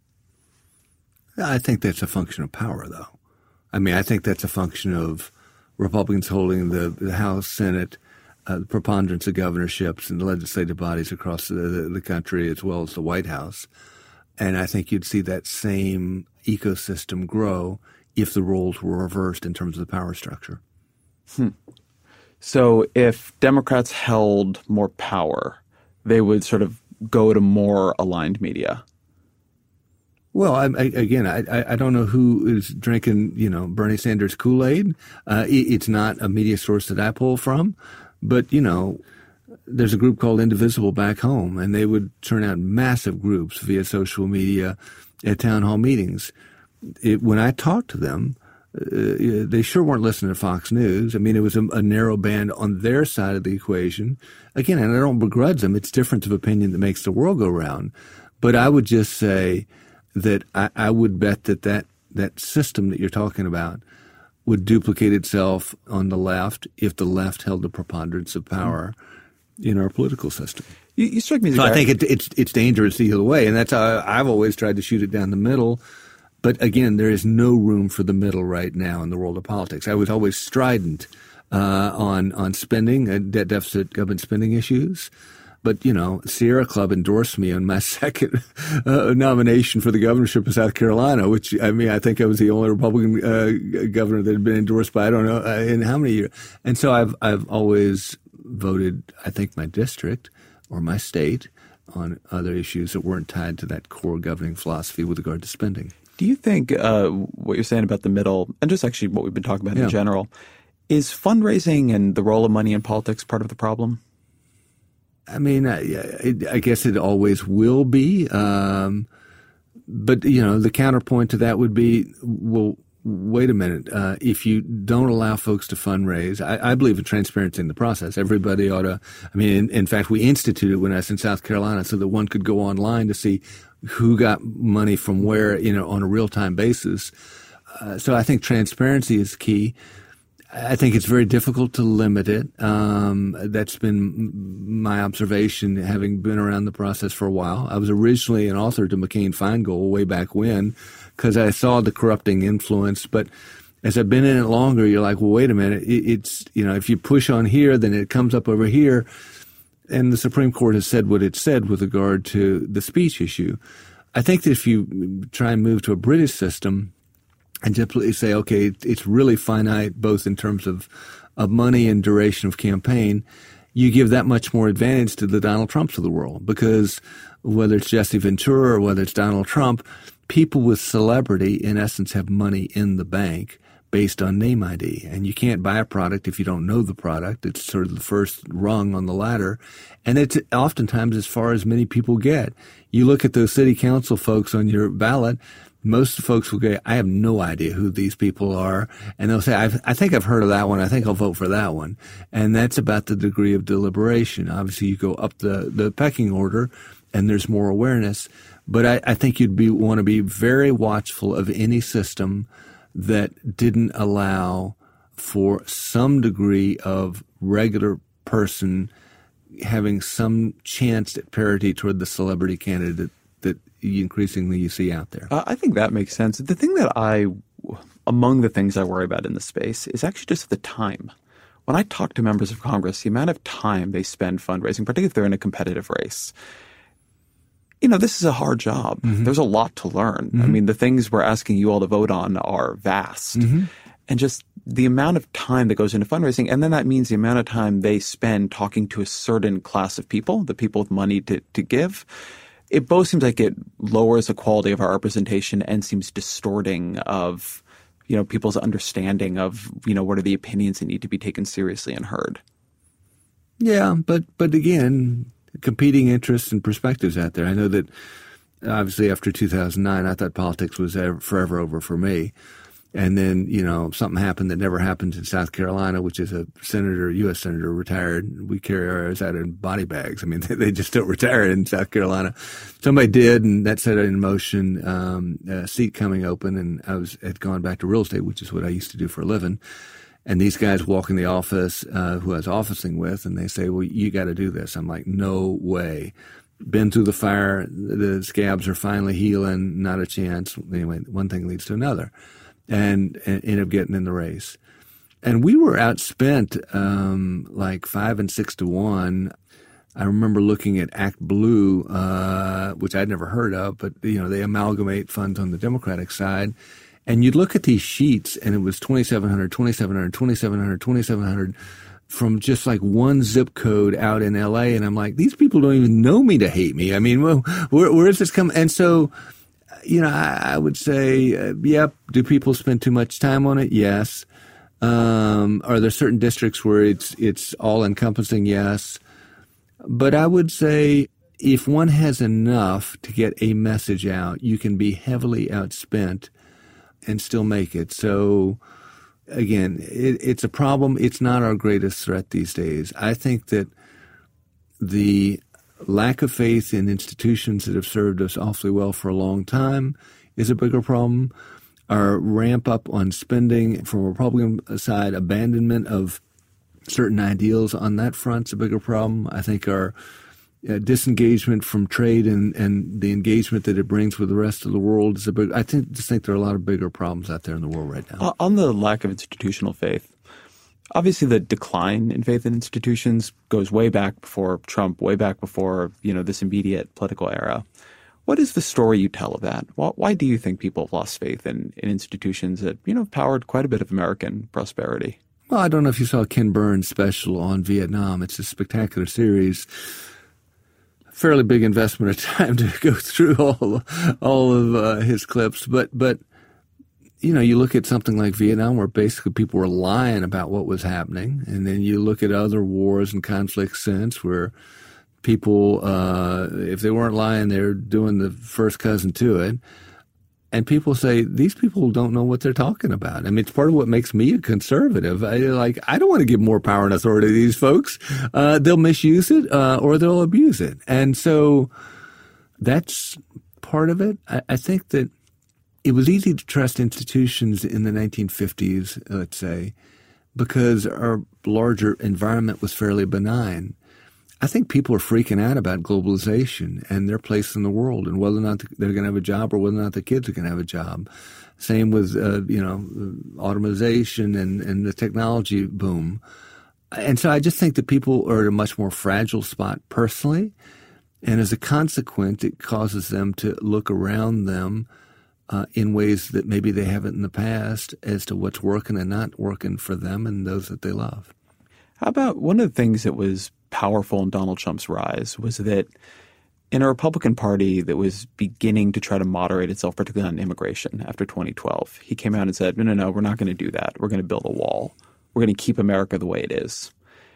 I think that's a function of power, though. I mean, I think that's a function of Republicans holding the, the House, Senate, uh, the preponderance of governorships and the legislative bodies across the, the, the country, as well as the White House. And I think you'd see that same ecosystem grow if the roles were reversed in terms of the power structure. Hmm. So if Democrats held more power, they would sort of go to more aligned media. Well, I, I, again, I, I don't know who is drinking, you know, Bernie Sanders Kool-Aid. Uh, it, it's not a media source that I pull from, but, you know, there's a group called Indivisible back home, and they would turn out massive groups via social media at town hall meetings. It, when I talked to them, uh, they sure weren't listening to Fox News. I mean, it was a, a narrow band on their side of the equation. Again, and I don't begrudge them. It's difference of opinion that makes the world go round. But I would just say that I, I would bet that, that that system that you're talking about would duplicate itself on the left if the left held the preponderance of power mm-hmm. in our political system. You, you strike me as so a I think it, it's it's dangerous either way, and that's how I've always tried to shoot it down the middle. But again, there is no room for the middle right now in the world of politics. I was always strident uh, on on spending, uh, debt deficit, government spending issues. But, you know, Sierra Club endorsed me on my second uh, nomination for the governorship of South Carolina, which, I mean, I think I was the only Republican uh, governor that had been endorsed by, I don't know, uh, in how many years. And so I've I've always voted, I think, my district or my state on other issues that weren't tied to that core governing philosophy with regard to spending. Do you think uh, what you're saying about the middle, and just actually what we've been talking about yeah. in general, is fundraising and the role of money in politics part of the problem? I mean, I, I guess it always will be. Um, but, you know, the counterpoint to that would be, well, wait a minute. Uh, if you don't allow folks to fundraise, I, I believe in transparency in the process. Everybody ought to, I mean, in, in fact, we instituted when I was in South Carolina so that one could go online to see who got money from where, you know, on a real-time basis. Uh, so I think transparency is key. I think it's very difficult to limit it. Um, that's been my observation, having been around the process for a while. I was originally an author to McCain-Feingold way back when because I saw the corrupting influence. But as I've been in it longer, you're like, well, wait a minute. It, it's, you know, if you push on here, then it comes up over here. And the Supreme Court has said what it said with regard to the speech issue. I think that if you try and move to a British system, and simply say, okay, it's really finite both in terms of, of money and duration of campaign, you give that much more advantage to the Donald Trumps of the world. Because whether it's Jesse Ventura or whether it's Donald Trump, people with celebrity, in essence, have money in the bank based on name I D. And you can't buy a product if you don't know the product. It's sort of the first rung on the ladder. And it's oftentimes as far as many people get. You look at those city council folks on your ballot, most folks will go, I have no idea who these people are. And they'll say, I've, I think I've heard of that one. I think I'll vote for that one. And that's about the degree of deliberation. Obviously, you go up the, the pecking order and there's more awareness. But I, I think you'd be, want to be very watchful of any system that didn't allow for some degree of regular person having some chance at parity toward the celebrity candidate that increasingly you see out there. Uh, I think that makes sense. The thing that I, among the things I worry about in this space is actually just the time. When I talk to members of Congress, the amount of time they spend fundraising, particularly if they're in a competitive race, you know, this is a hard job. Mm-hmm. There's a lot to learn. Mm-hmm. I mean, the things we're asking you all to vote on are vast. Mm-hmm. And just the amount of time that goes into fundraising, and then that means the amount of time they spend talking to a certain class of people, the people with money to, to give, it both seems like it lowers the quality of our representation and seems distorting of, you know, people's understanding of, you know, what are the opinions that need to be taken seriously and heard. Yeah, but but again, competing interests and perspectives out there. I know that obviously after two thousand nine, I thought politics was ever, forever over for me. And then, you know, something happened that never happened in South Carolina, which is a senator, U S senator retired. We carry ours out in body bags. I mean, they, they just don't retire in South Carolina. Somebody did, and that set in motion um, a seat coming open. And I was had gone back to real estate, which is what I used to do for a living. And these guys walk in the office uh, who I was officing with, and they say, well, you got to do this. I'm like, no way. Been through the fire. The scabs are finally healing. Not a chance. Anyway, one thing leads to another. And, and ended up getting in the race. And we were outspent um, like five and six to one. I remember looking at Act Blue, uh, which I'd never heard of, but, you know, they amalgamate funds on the Democratic side. And you'd look at these sheets, and it was twenty-seven hundred, twenty-seven hundred, twenty-seven hundred, twenty-seven hundred from just like one zip code out in L A. And I'm like, these people don't even know me to hate me. I mean, well, where, where is this coming? And so, you know, I, I would say, uh, yep. Do people spend too much time on it? Yes. Um, are there certain districts where it's it's all encompassing? Yes. But I would say if one has enough to get a message out, you can be heavily outspent and still make it. So again, it, it's a problem. It's not our greatest threat these days. I think that the lack of faith in institutions that have served us awfully well for a long time is a bigger problem. Our ramp up on spending from a Republican side, abandonment of certain ideals on that front is a bigger problem. I think our uh, disengagement from trade and, and the engagement that it brings with the rest of the world is a big. I think just think there are a lot of bigger problems out there in the world right now. Uh, on the lack of institutional faith, obviously the decline in faith in institutions goes way back before Trump, way back before, you know, this immediate political era. What is the story you tell of that? Why, why do you think people have lost faith in, in institutions that, you know, have powered quite a bit of American prosperity? Well, I don't know if you saw Ken Burns' special on Vietnam. It's a spectacular series. Fairly big investment of time to go through all all of uh, his clips. But, but you know, you look at something like Vietnam where basically people were lying about what was happening. And then you look at other wars and conflicts since where people, uh, if they weren't lying, they're doing the first cousin to it. And people say, these people don't know what they're talking about. I mean, it's part of what makes me a conservative. I, like, I don't want to give more power and authority to these folks. Uh, they'll misuse it, uh, or they'll abuse it. And so that's part of it. I, I think that it was easy to trust institutions in the nineteen fifties, let's say, because our larger environment was fairly benign. I think people are freaking out about globalization and their place in the world and whether or not they're going to have a job or whether or not the kids are going to have a job. Same with, uh, you know, automation and, and the technology boom. And so I just think that people are at a much more fragile spot personally. And as a consequence, it causes them to look around them uh, in ways that maybe they haven't in the past as to what's working and not working for them and those that they love. How about one of the things that was powerful in Donald Trump's rise was that in a Republican Party that was beginning to try to moderate itself, particularly on immigration after twenty twelve, he came out and said, no, no, no, we're not going to do that. We're going to build a wall. We're going to keep America the way it is.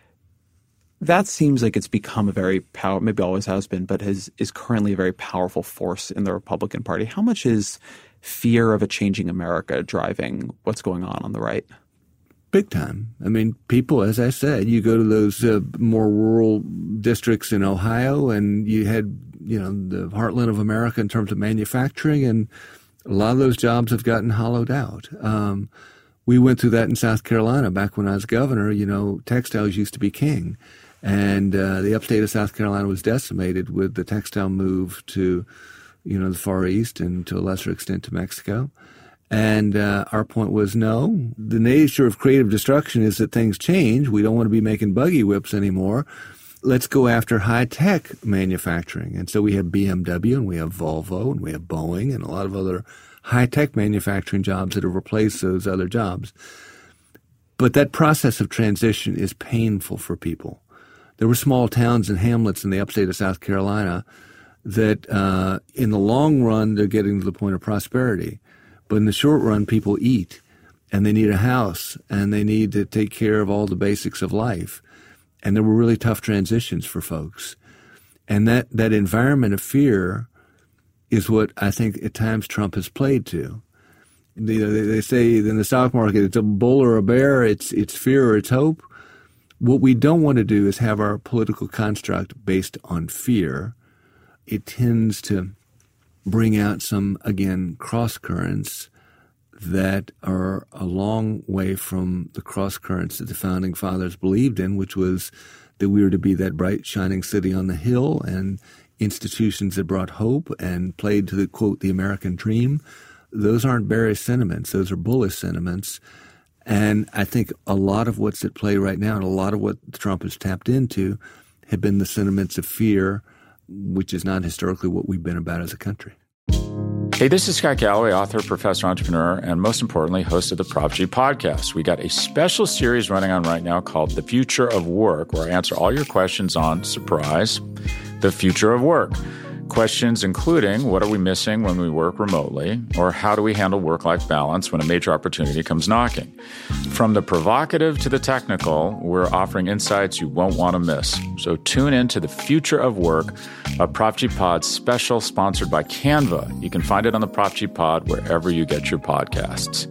That seems like it's become a very power, maybe always has been, but has, is currently a very powerful force in the Republican Party. How much is fear of a changing America driving what's going on on the right? Big time. I mean, people, as I said, you go to those uh, more rural districts in Ohio and you had, you know, the heartland of America in terms of manufacturing, and a lot of those jobs have gotten hollowed out. Um, we went through that in South Carolina back when I was governor. You know, textiles used to be king. And uh, the upstate of South Carolina was decimated with the textile move to, you know, the Far East and to a lesser extent to Mexico. And uh, our point was, no, the nature of creative destruction is that things change. We don't want to be making buggy whips anymore. Let's go after high-tech manufacturing. And so we have B M W and we have Volvo and we have Boeing and a lot of other high-tech manufacturing jobs that have replaced those other jobs. But that process of transition is painful for people. There were small towns and hamlets in the upstate of South Carolina that uh, in the long run, they're getting to the point of prosperity. But in the short run, people eat, and they need a house, and they need to take care of all the basics of life. And there were really tough transitions for folks. And that, that environment of fear is what I think at times Trump has played to. You know, they, they say in the stock market, it's a bull or a bear, it's, it's fear or it's hope. What we don't want to do is have our political construct based on fear. It tends to bring out some, again, cross currents that are a long way from the cross currents that the founding fathers believed in, which was that we were to be that bright, shining city on the hill and institutions that brought hope and played to the, quote, the American dream. Those aren't bearish sentiments. Those are bullish sentiments. And I think a lot of what's at play right now and a lot of what Trump has tapped into have been the sentiments of fear, which is not historically what we've been about as a country. Hey, this is Scott Galloway, author, professor, entrepreneur, and most importantly, host of the Prop G podcast. We got a special series running on right now called The Future of Work, where I answer all your questions on, surprise, the future of work. Questions including, what are we missing when we work remotely? Or how do we handle work-life balance when a major opportunity comes knocking? From the provocative to the technical, we're offering insights you won't want to miss. So tune in to The Future of Work, a Prop G Pod special sponsored by Canva. You can find it on the Prop G Pod wherever you get your podcasts.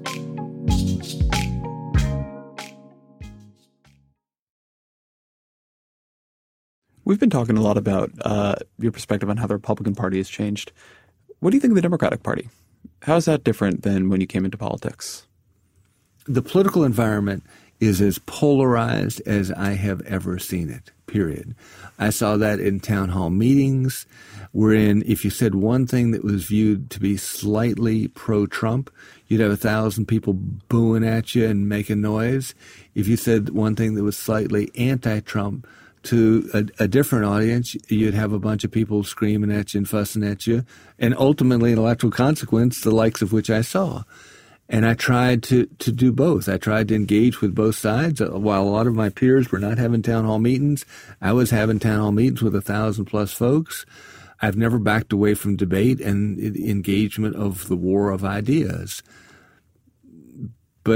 We've been talking a lot about uh, your perspective on how the Republican Party has changed. What do you think of the Democratic Party? How is that different than when you came into politics? The political environment is as polarized as I have ever seen it, period. I saw that in town hall meetings, wherein if you said one thing that was viewed to be slightly pro-Trump, you'd have a thousand people booing at you and making noise. If you said one thing that was slightly anti-Trump, to a, a different audience, you'd have a bunch of people screaming at you and fussing at you, and ultimately an electoral consequence, the likes of which I saw. And I tried to, to do both. I tried to engage with both sides. While a lot of my peers were not having town hall meetings, I was having town hall meetings with a thousand plus folks. I've never backed away from debate and engagement of the war of ideas. But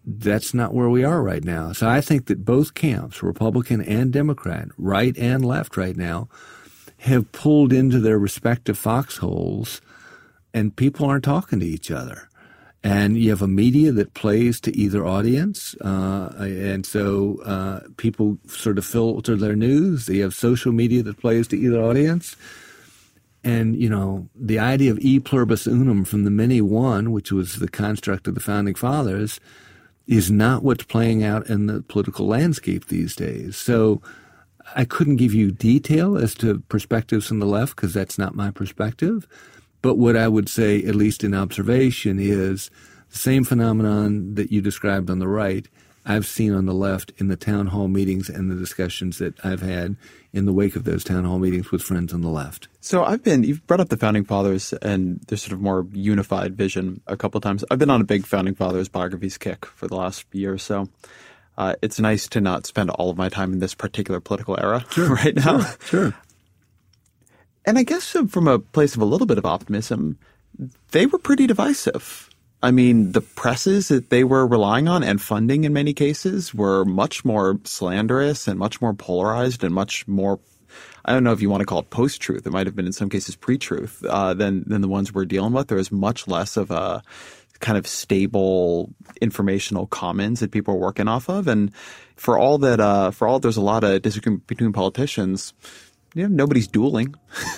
that's not where we are right now. So I think that both camps, Republican and Democrat, right and left right now, have pulled into their respective foxholes, and people aren't talking to each other. And you have a media that plays to either audience, uh, and so uh, people sort of filter their news. You have social media that plays to either audience. And, you know, the idea of e pluribus unum from the many one, which was the construct of the Founding Fathers, is not what's playing out in the political landscape these days. So I couldn't give you detail as to perspectives from the left because that's not my perspective. But what I would say, at least in observation, is the same phenomenon that you described on the right, I've seen on the left in the town hall meetings and the discussions that I've had in the wake of those town hall meetings with friends on the left. So I've been, you've brought up the Founding Fathers and their sort of more unified vision a couple of times. I've been on a big Founding Fathers biographies kick for the last year or so. Uh, it's nice to not spend all of my time in this particular political era sure, right now. Sure, sure. And I guess from a place of a little bit of optimism, they were pretty divisive. I mean, the presses that they were relying on and funding in many cases were much more slanderous and much more polarized and much more, I don't know if you want to call it post-truth. It might have been in some cases pre-truth uh, than, than the ones we're dealing with. There was much less of a kind of stable informational commons that people are working off of. And for all that, uh, for all there's a lot of disagreement between politicians, you know, nobody's dueling.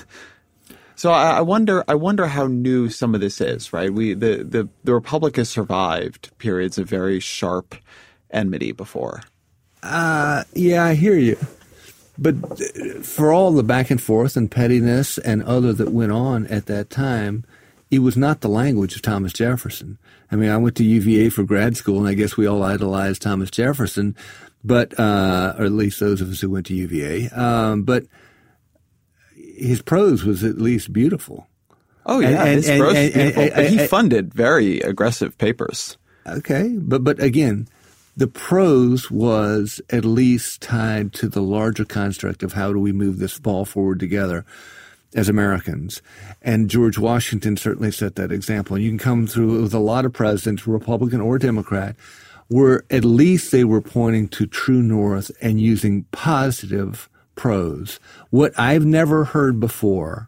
So I, I wonder, I wonder how new some of this is, right? We, the, the, the Republic has survived periods of very sharp enmity before. Uh, yeah, I hear you. But for all the back and forth and pettiness and other that went on at that time, it was not the language of Thomas Jefferson. I mean, I went to U V A for grad school, and I guess we all idolized Thomas Jefferson, but uh, or at least those of us who went to U V A. Um, but his prose was at least beautiful. Oh yeah, and, his and, prose and, is beautiful. And, and, but he funded very aggressive papers. Okay, but but again, the prose was at least tied to the larger construct of how do we move this ball forward together as Americans. And George Washington certainly set that example. And you can come through with a lot of presidents, Republican or Democrat, where at least they were pointing to true north and using positive prose. What I've never heard before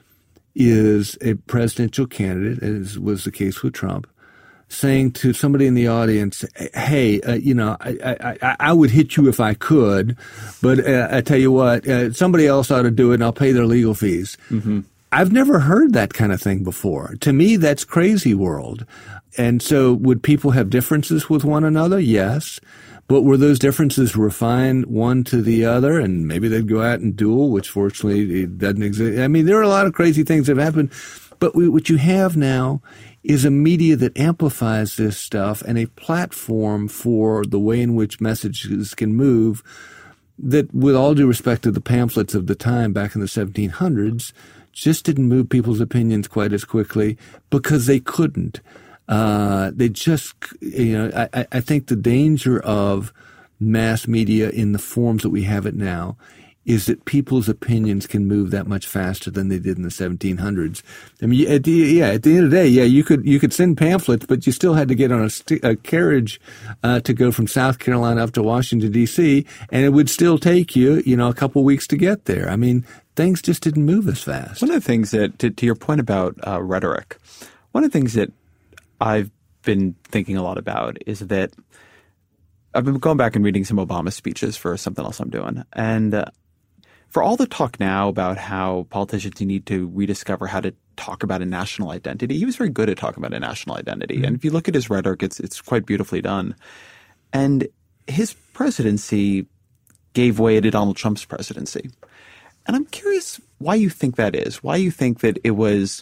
is a presidential candidate, as was the case with Trump, saying to somebody in the audience, hey, uh, you know, I, I, I would hit you if I could, but uh, I tell you what, uh, somebody else ought to do it and I'll pay their legal fees. Mm-hmm. I've never heard that kind of thing before. To me, that's crazy world. And so would people have differences with one another? Yes. But were those differences refined one to the other? And maybe they'd go out and duel, which fortunately it doesn't exist. I mean, there are a lot of crazy things that have happened. But we, what you have now is a media that amplifies this stuff and a platform for the way in which messages can move that, with all due respect to the pamphlets of the time back in the seventeen hundreds, just didn't move people's opinions quite as quickly because they couldn't. Uh, they just, you know, I, I think the danger of mass media in the forms that we have it now is that people's opinions can move that much faster than they did in the seventeen hundreds. I mean, at the, yeah, at the end of the day, yeah, you could you could send pamphlets, but you still had to get on a, st- a carriage uh, to go from South Carolina up to Washington, D C, and it would still take you, you know, a couple weeks to get there. I mean, things just didn't move as fast. One of the things that, to, to your point about uh, rhetoric, one of the things that I've been thinking a lot about is that I've been going back and reading some Obama speeches for something else I'm doing. And uh, for all the talk now about how politicians need to rediscover how to talk about a national identity, he was very good at talking about a national identity. Mm-hmm. And if you look at his rhetoric, it's it's quite beautifully done. And his presidency gave way to Donald Trump's presidency. And I'm curious why you think that is, why you think that it was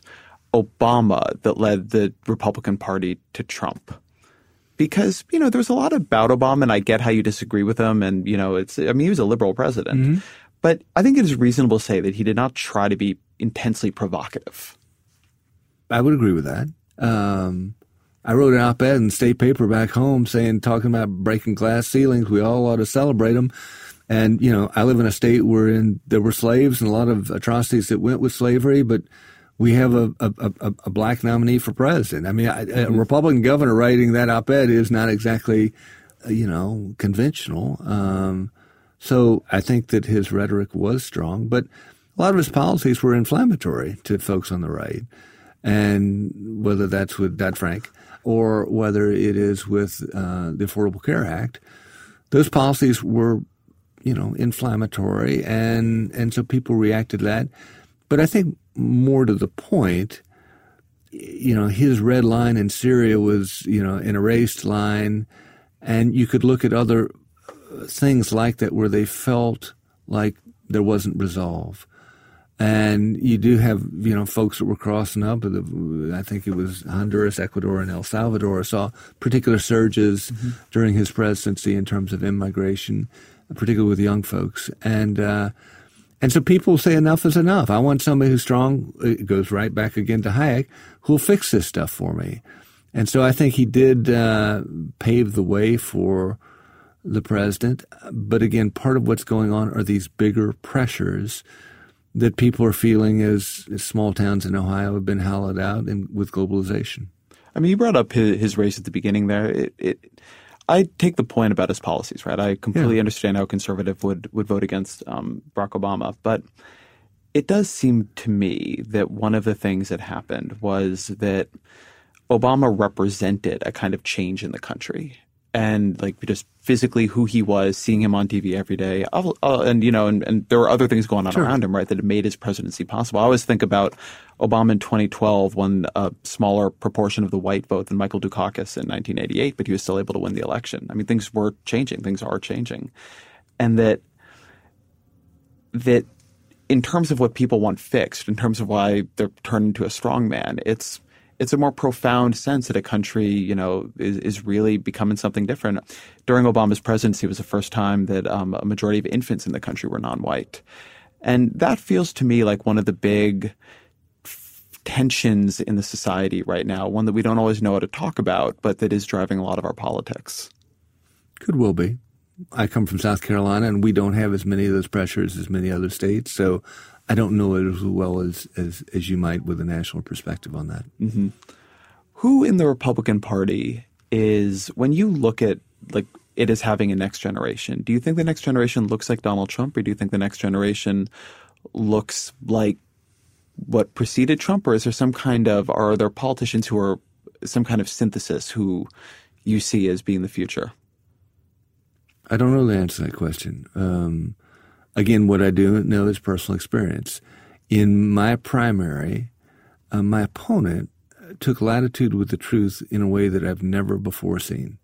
Obama that led the Republican Party to Trump. Because, you know, there's a lot about Obama, and I get how you disagree with him. And, you know, it's, I mean, he was a liberal president. Mm-hmm. But I think it is reasonable to say that he did not try to be intensely provocative. I would agree with that. Um, I wrote an op-ed in the state paper back home saying, talking about breaking glass ceilings, we all ought to celebrate them. And, you know, I live in a state where in, there were slaves and a lot of atrocities that went with slavery, but we have a, a, a, a black nominee for president. I mean, a Republican governor writing that op-ed is not exactly, you know, conventional. Um, so I think that his rhetoric was strong, but a lot of his policies were inflammatory to folks on the right. And whether that's with Dodd-Frank or whether it is with uh, the Affordable Care Act, those policies were, you know, inflammatory, and, and so people reacted to that. But I think more to the point, you know, his red line in Syria was, you know, an erased line, and you could look at other things like that where they felt like there wasn't resolve. And you do have, you know, folks that were crossing up. I think it was Honduras, Ecuador, and El Salvador saw particular surges mm-hmm. during his presidency in terms of immigration, particularly with young folks. And uh, and so people say enough is enough. I want somebody who's strong. It goes right back again to Hayek, who'll fix this stuff for me. And so I think he did uh, pave the way for the president. But again, part of what's going on are these bigger pressures that people are feeling as, as small towns in Ohio have been hollowed out and with globalization. I mean, you brought up his, his race at the beginning there. It, it, I take the point about his policies, right? I completely yeah. understand how conservative would, would vote against um, Barack Obama. But it does seem to me that one of the things that happened was that Obama represented a kind of change in the country. And like just physically who he was, seeing him on T V every day, uh, and you know, and, and there were other things going on sure. around him, right, that had made his presidency possible. I always think about Obama in twenty twelve won a smaller proportion of the white vote than Michael Dukakis in nineteen eighty-eight, but he was still able to win the election. I mean, things were changing, things are changing, and that that in terms of what people want fixed, in terms of why they're turned into a strong man, it's. It's a more profound sense that a country, you know, is, is really becoming something different. During Obama's presidency, it was the first time that um, a majority of infants in the country were non-white. And that feels to me like one of the big f- tensions in the society right now, one that we don't always know how to talk about, but that is driving a lot of our politics. Could well be. I come from South Carolina, and we don't have as many of those pressures as many other states. So I don't know it as well as, as, as you might with a national perspective on that. Mm-hmm. Who in the Republican Party is, when you look at like it as having a next generation, do you think the next generation looks like Donald Trump, or do you think the next generation looks like what preceded Trump, or is there some kind of, are there politicians who are some kind of synthesis who you see as being the future? I don't know the answer to that question. Um, Again, what I do know is personal experience. In my primary, uh, my opponent took latitude with the truth in a way that I've never before seen.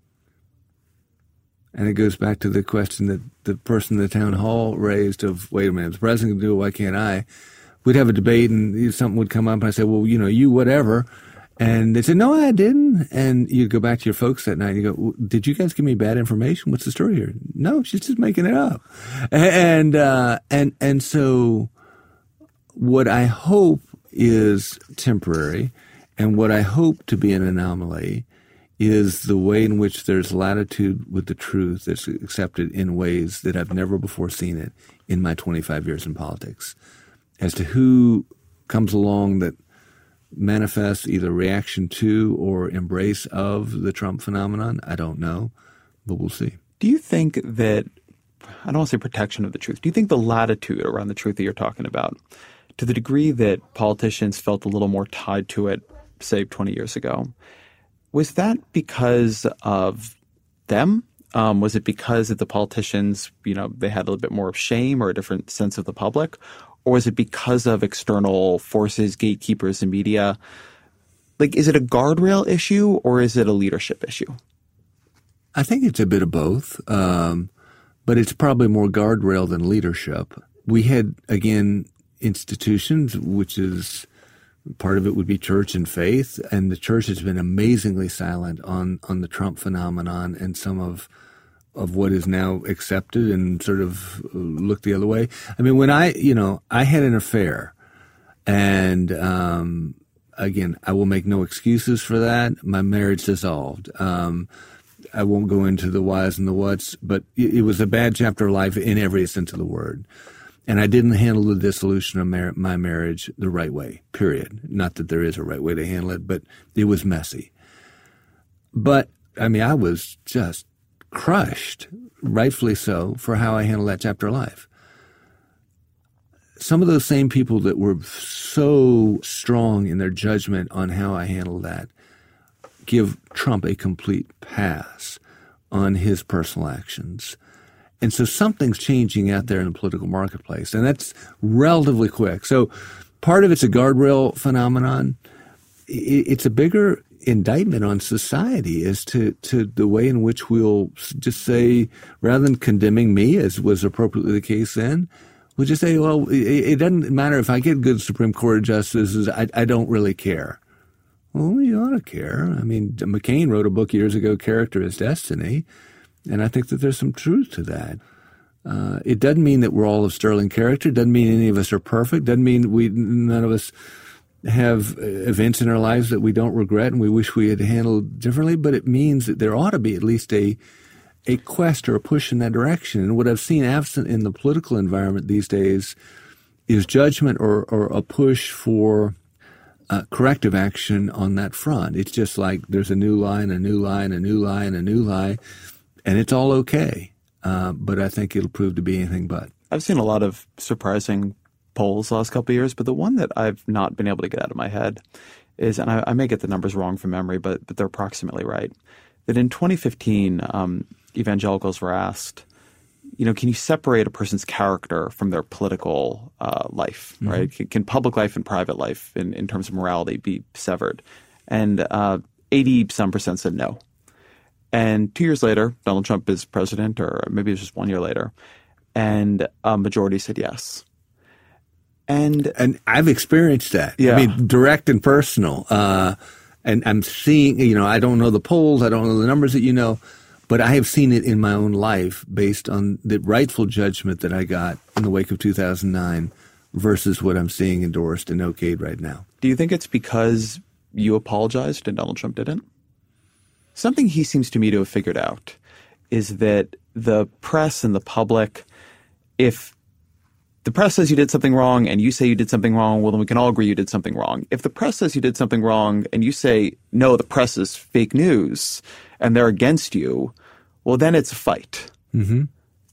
And it goes back to the question that the person in the town hall raised of, wait a minute, if the president can do it, why can't I? We'd have a debate and something would come up and I say, well, you know, you whatever. And they said, no, I didn't. And you go back to your folks that night and you go, did you guys give me bad information? What's the story here? No, she's just making it up. And, uh, and, and so what I hope is temporary and what I hope to be an anomaly is the way in which there's latitude with the truth that's accepted in ways that I've never before seen it in my twenty-five years in politics. As to who comes along that manifests either reaction to or embrace of the Trump phenomenon, I don't know, but we'll see. Do you think that, I don't want to say protection of the truth, do you think the latitude around the truth that you're talking about, to the degree that politicians felt a little more tied to it, say twenty years ago, was that because of them? Um, was it because that the politicians, you know, they had a little bit more of shame or a different sense of the public? Or is it because of external forces, gatekeepers, and media? Like, is it a guardrail issue or is it a leadership issue? I think it's a bit of both, um, but it's probably more guardrail than leadership. We had, again, institutions, which is part of it would be church and faith, and the church has been amazingly silent on, on the Trump phenomenon and some of of what is now accepted and sort of look the other way. I mean, when I, you know, I had an affair and, um, again, I will make no excuses for that. My marriage dissolved. Um, I won't go into the whys and the whats, but it, it was a bad chapter of life in every sense of the word. And I didn't handle the dissolution of mar- my marriage the right way, period. Not that there is a right way to handle it, but it was messy. But, I mean, I was just crushed, rightfully so, for how I handled that chapter of life. Some of those same people that were so strong in their judgment on how I handled that give Trump a complete pass on his personal actions. And so something's changing out there in the political marketplace, and that's relatively quick. So part of it's a guardrail phenomenon. It's a bigger indictment on society as to, to the way in which we'll just say, rather than condemning me, as was appropriately the case then, we'll just say, well, it, it doesn't matter if I get good Supreme Court justices, I, I don't really care. Well, you ought to care. I mean, McCain wrote a book years ago, Character is Destiny, and I think that there's some truth to that. Uh, it doesn't mean that we're all of sterling character. It doesn't mean any of us are perfect. It doesn't mean we none of us have events in our lives that we don't regret and we wish we had handled differently. But it means that there ought to be at least a a quest or a push in that direction. And what I've seen absent in the political environment these days is judgment or, or a push for uh, corrective action on that front. It's just like there's a new lie and a new lie and a new lie and a new lie. And it's all okay, uh, but I think it'll prove to be anything but. I've seen a lot of surprising polls the last couple of years, but the one that I've not been able to get out of my head is, and I, I may get the numbers wrong from memory, but, but they're approximately right, that in twenty fifteen, um, evangelicals were asked, you know, can you separate a person's character from their political uh, life, mm-hmm. right? Can, can public life and private life in, in terms of morality be severed? And uh, eighty some percent said no. And two years later, Donald Trump is president, or maybe it was just one year later, and a majority said yes. And and I've experienced that. Yeah. I mean, direct and personal. Uh, and I'm seeing, you know, I don't know the polls, I don't know the numbers that you know, but I have seen it in my own life based on the rightful judgment that I got in the wake of two thousand nine versus what I'm seeing endorsed and okayed right now. Do you think it's because you apologized and Donald Trump didn't? Something he seems to me to have figured out is that the press and the public, if the press says you did something wrong and you say you did something wrong, well, then we can all agree you did something wrong. If the press says you did something wrong and you say, no, the press is fake news and they're against you, well, then it's a fight. Mm-hmm.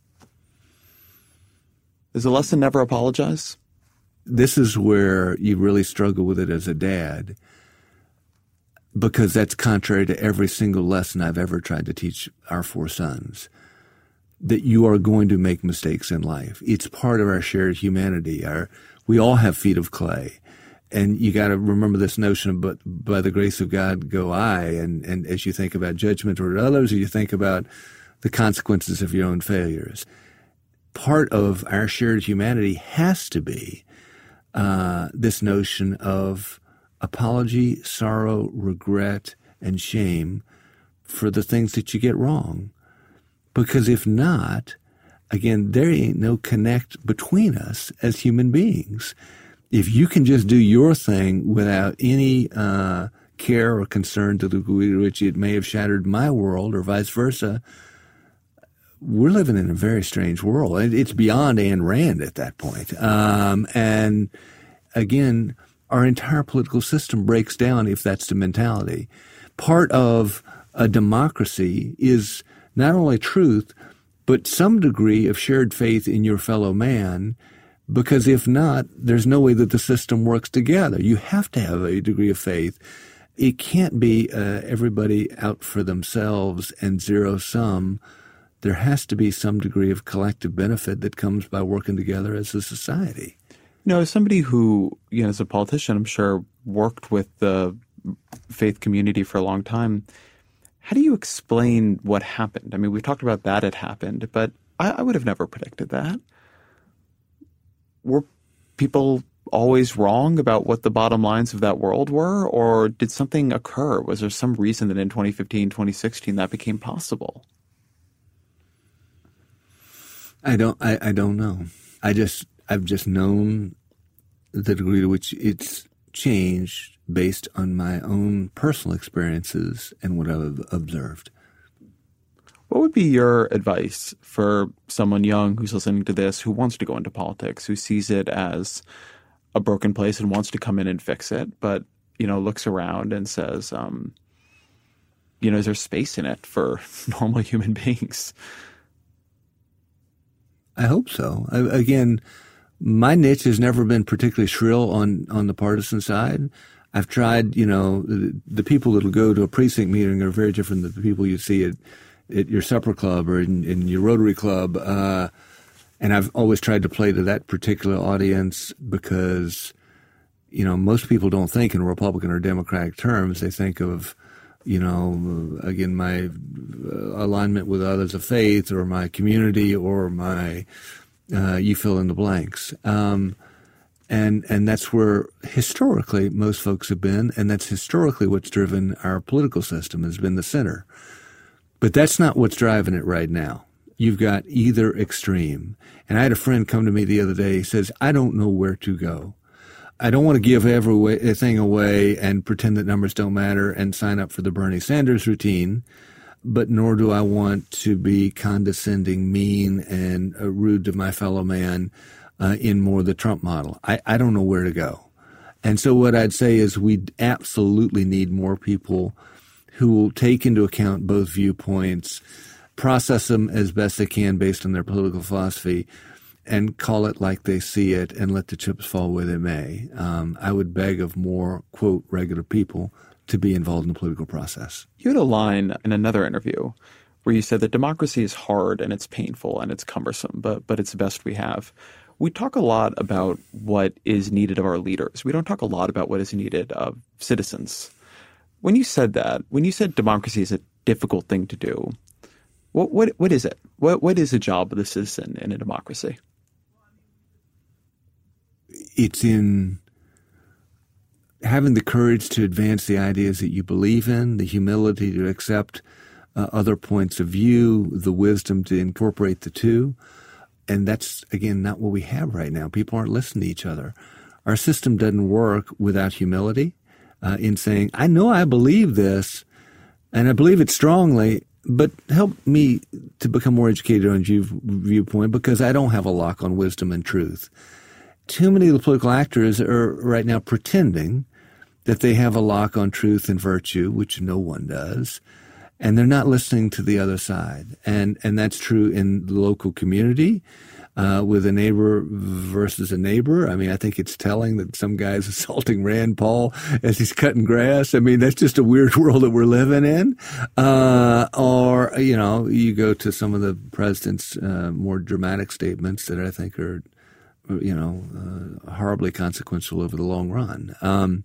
Is the lesson never apologize? This is where you really struggle with it as a dad, because that's contrary to every single lesson I've ever tried to teach our four sons, that you are going to make mistakes in life. It's part of our shared humanity. Our, we all have feet of clay. And you got to remember this notion of, but by the grace of God go I. And, and as you think about judgment toward others, or you think about the consequences of your own failures, part of our shared humanity has to be uh, this notion of apology, sorrow, regret, and shame for the things that you get wrong. Because if not, again, there ain't no connect between us as human beings. If you can just do your thing without any uh, care or concern to the degree to which it may have shattered my world or vice versa, we're living in a very strange world. It's beyond Ayn Rand at that point. Um, and again, our entire political system breaks down if that's the mentality. Part of a democracy is not only truth, but some degree of shared faith in your fellow man, because if not, there's no way that the system works together. You have to have a degree of faith. It can't be uh, everybody out for themselves and zero sum. There has to be some degree of collective benefit that comes by working together as a society. You know, as somebody who, you know, as a politician, I'm sure worked with the faith community for a long time, how do you explain what happened? I mean, we've talked about that it happened, but I, I would have never predicted that. Were people always wrong about what the bottom lines of that world were, or did something occur? Was there some reason that in twenty fifteen, twenty sixteen that became possible? I don't, I, I don't know. I just, I've just known the degree to which it's changed based on my own personal experiences and what I've observed. What What would be your advice for someone young who's listening to this, who wants to go into politics, who sees it as a broken place and wants to come in and fix it, but, you know, looks around and says, um, you know, is there space in it for normal human beings? I hope so. I, again, my niche has never been particularly shrill on, on the partisan side. I've tried, you know, the, the people that'll go to a precinct meeting are very different than the people you see at, at your supper club or in, in your Rotary Club. Uh, and I've always tried to play to that particular audience because, you know, most people don't think in Republican or Democratic terms. They think of, you know, again, my alignment with others of faith or my community or my, uh, you fill in the blanks. Um, and, and that's where historically most folks have been. And that's historically what's driven our political system, has been the center. But that's not what's driving it right now. You've got either extreme. And I had a friend come to me the other day. He says, I don't know where to go. I don't want to give everything away and pretend that numbers don't matter and sign up for the Bernie Sanders routine, but nor do I want to be condescending, mean, and uh, rude to my fellow man uh, in more the Trump model. I, I don't know where to go. And so what I'd say is we absolutely need more people who will take into account both viewpoints, process them as best they can based on their political philosophy, and call it like they see it and let the chips fall where they may. Um, I would beg of more, quote, regular people to be involved in the political process. You had a line in another interview where you said that democracy is hard and it's painful and it's cumbersome, but but it's the best we have. We talk a lot about what is needed of our leaders. We don't talk a lot about what is needed of citizens. When you said that, when you said democracy is a difficult thing to do, what what what is it? What what is the job of the citizen in a democracy? It's in having the courage to advance the ideas that you believe in, the humility to accept uh, other points of view, the wisdom to incorporate the two. And that's, again, not what we have right now. People aren't listening to each other. Our system doesn't work without humility uh, in saying, I know I believe this, and I believe it strongly, but help me to become more educated on view, viewpoint because I don't have a lock on wisdom and truth. Too many of the political actors are right now pretending that they have a lock on truth and virtue, which no one does, and they're not listening to the other side. And and that's true in the local community uh, with a neighbor versus a neighbor. I mean, I think it's telling that some guy's assaulting Rand Paul as he's cutting grass. I mean, that's just a weird world that we're living in. Uh, or, you know, you go to some of the president's uh, more dramatic statements that I think are, you know, uh, horribly consequential over the long run. Um,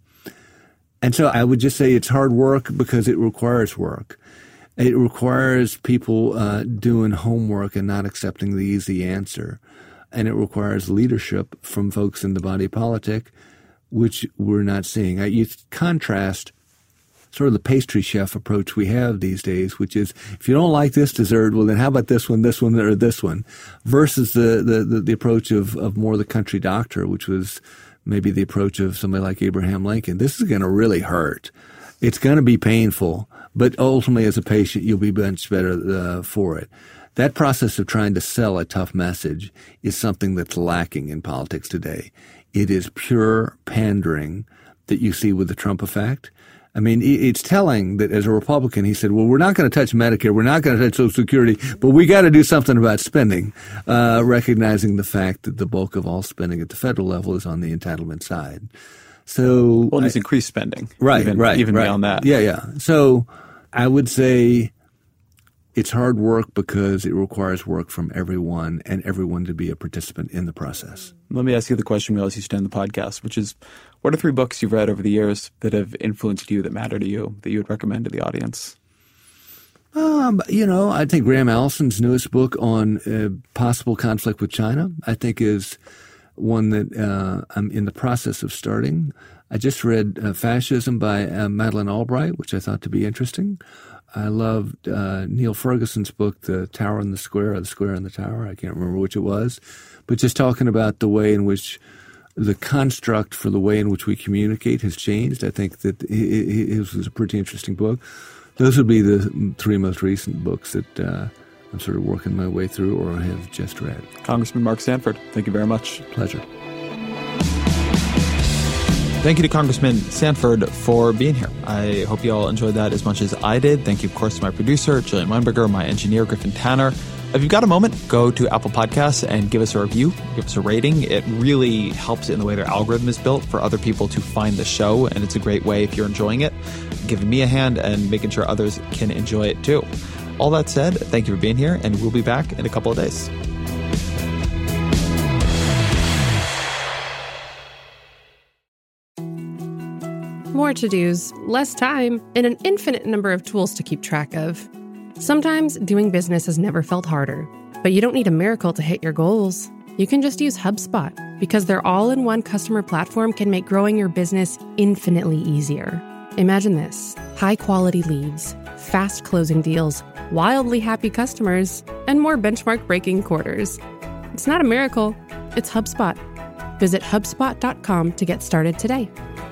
and so I would just say it's hard work because it requires work. It requires people uh, doing homework and not accepting the easy answer. And it requires leadership from folks in the body politic, which we're not seeing. I, you contrast sort of the pastry chef approach we have these days, which is if you don't like this dessert, well, then how about this one, this one, or this one, versus the the, the, the approach of, of more the country doctor, which was maybe the approach of somebody like Abraham Lincoln. This is going to really hurt. It's going to be painful, but ultimately as a patient, you'll be much better uh, for it. That process of trying to sell a tough message is something that's lacking in politics today. It is pure pandering that you see with the Trump effect. I mean, it's telling that as a Republican, he said, well, we're not going to touch Medicare. We're not going to touch Social Security, but we got to do something about spending, uh, recognizing the fact that the bulk of all spending at the federal level is on the entitlement side. So, well, it's increased spending. Right, even, right. Even right. beyond that. Yeah, yeah. So I would say it's hard work because it requires work from everyone and everyone to be a participant in the process. Let me ask you the question we always used to end the podcast, which is, what are three books you've read over the years that have influenced you, that matter to you, that you would recommend to the audience? Um, you know, I think Graham Allison's newest book on uh, possible conflict with China, I think is one that uh, I'm in the process of starting. I just read uh, Fascism by uh, Madeleine Albright, which I thought to be interesting. I loved uh, Neil Ferguson's book, The Tower and the Square, or The Square and the Tower. I can't remember which it was. But just talking about the way in which the construct for the way in which we communicate has changed. I think that it was a pretty interesting book. Those would be the three most recent books that uh, I'm sort of working my way through or have just read. Congressman Mark Sanford, thank you very much. Pleasure. Thank you to Congressman Sanford for being here. I hope you all enjoyed that as much as I did. Thank you, of course, to my producer, Jillian Weinberger, my engineer, Griffin Tanner. If you've got a moment, go to Apple Podcasts and give us a review, give us a rating. It really helps in the way their algorithm is built for other people to find the show, and it's a great way, if you're enjoying it, giving me a hand and making sure others can enjoy it too. All that said, thank you for being here, and we'll be back in a couple of days. More to-dos, less time, and an infinite number of tools to keep track of. Sometimes doing business has never felt harder, but you don't need a miracle to hit your goals. You can just use HubSpot, because their all-in-one customer platform can make growing your business infinitely easier. Imagine this: high-quality leads, fast closing deals, wildly happy customers, and more benchmark-breaking quarters. It's not a miracle, it's HubSpot. Visit HubSpot dot com to get started today.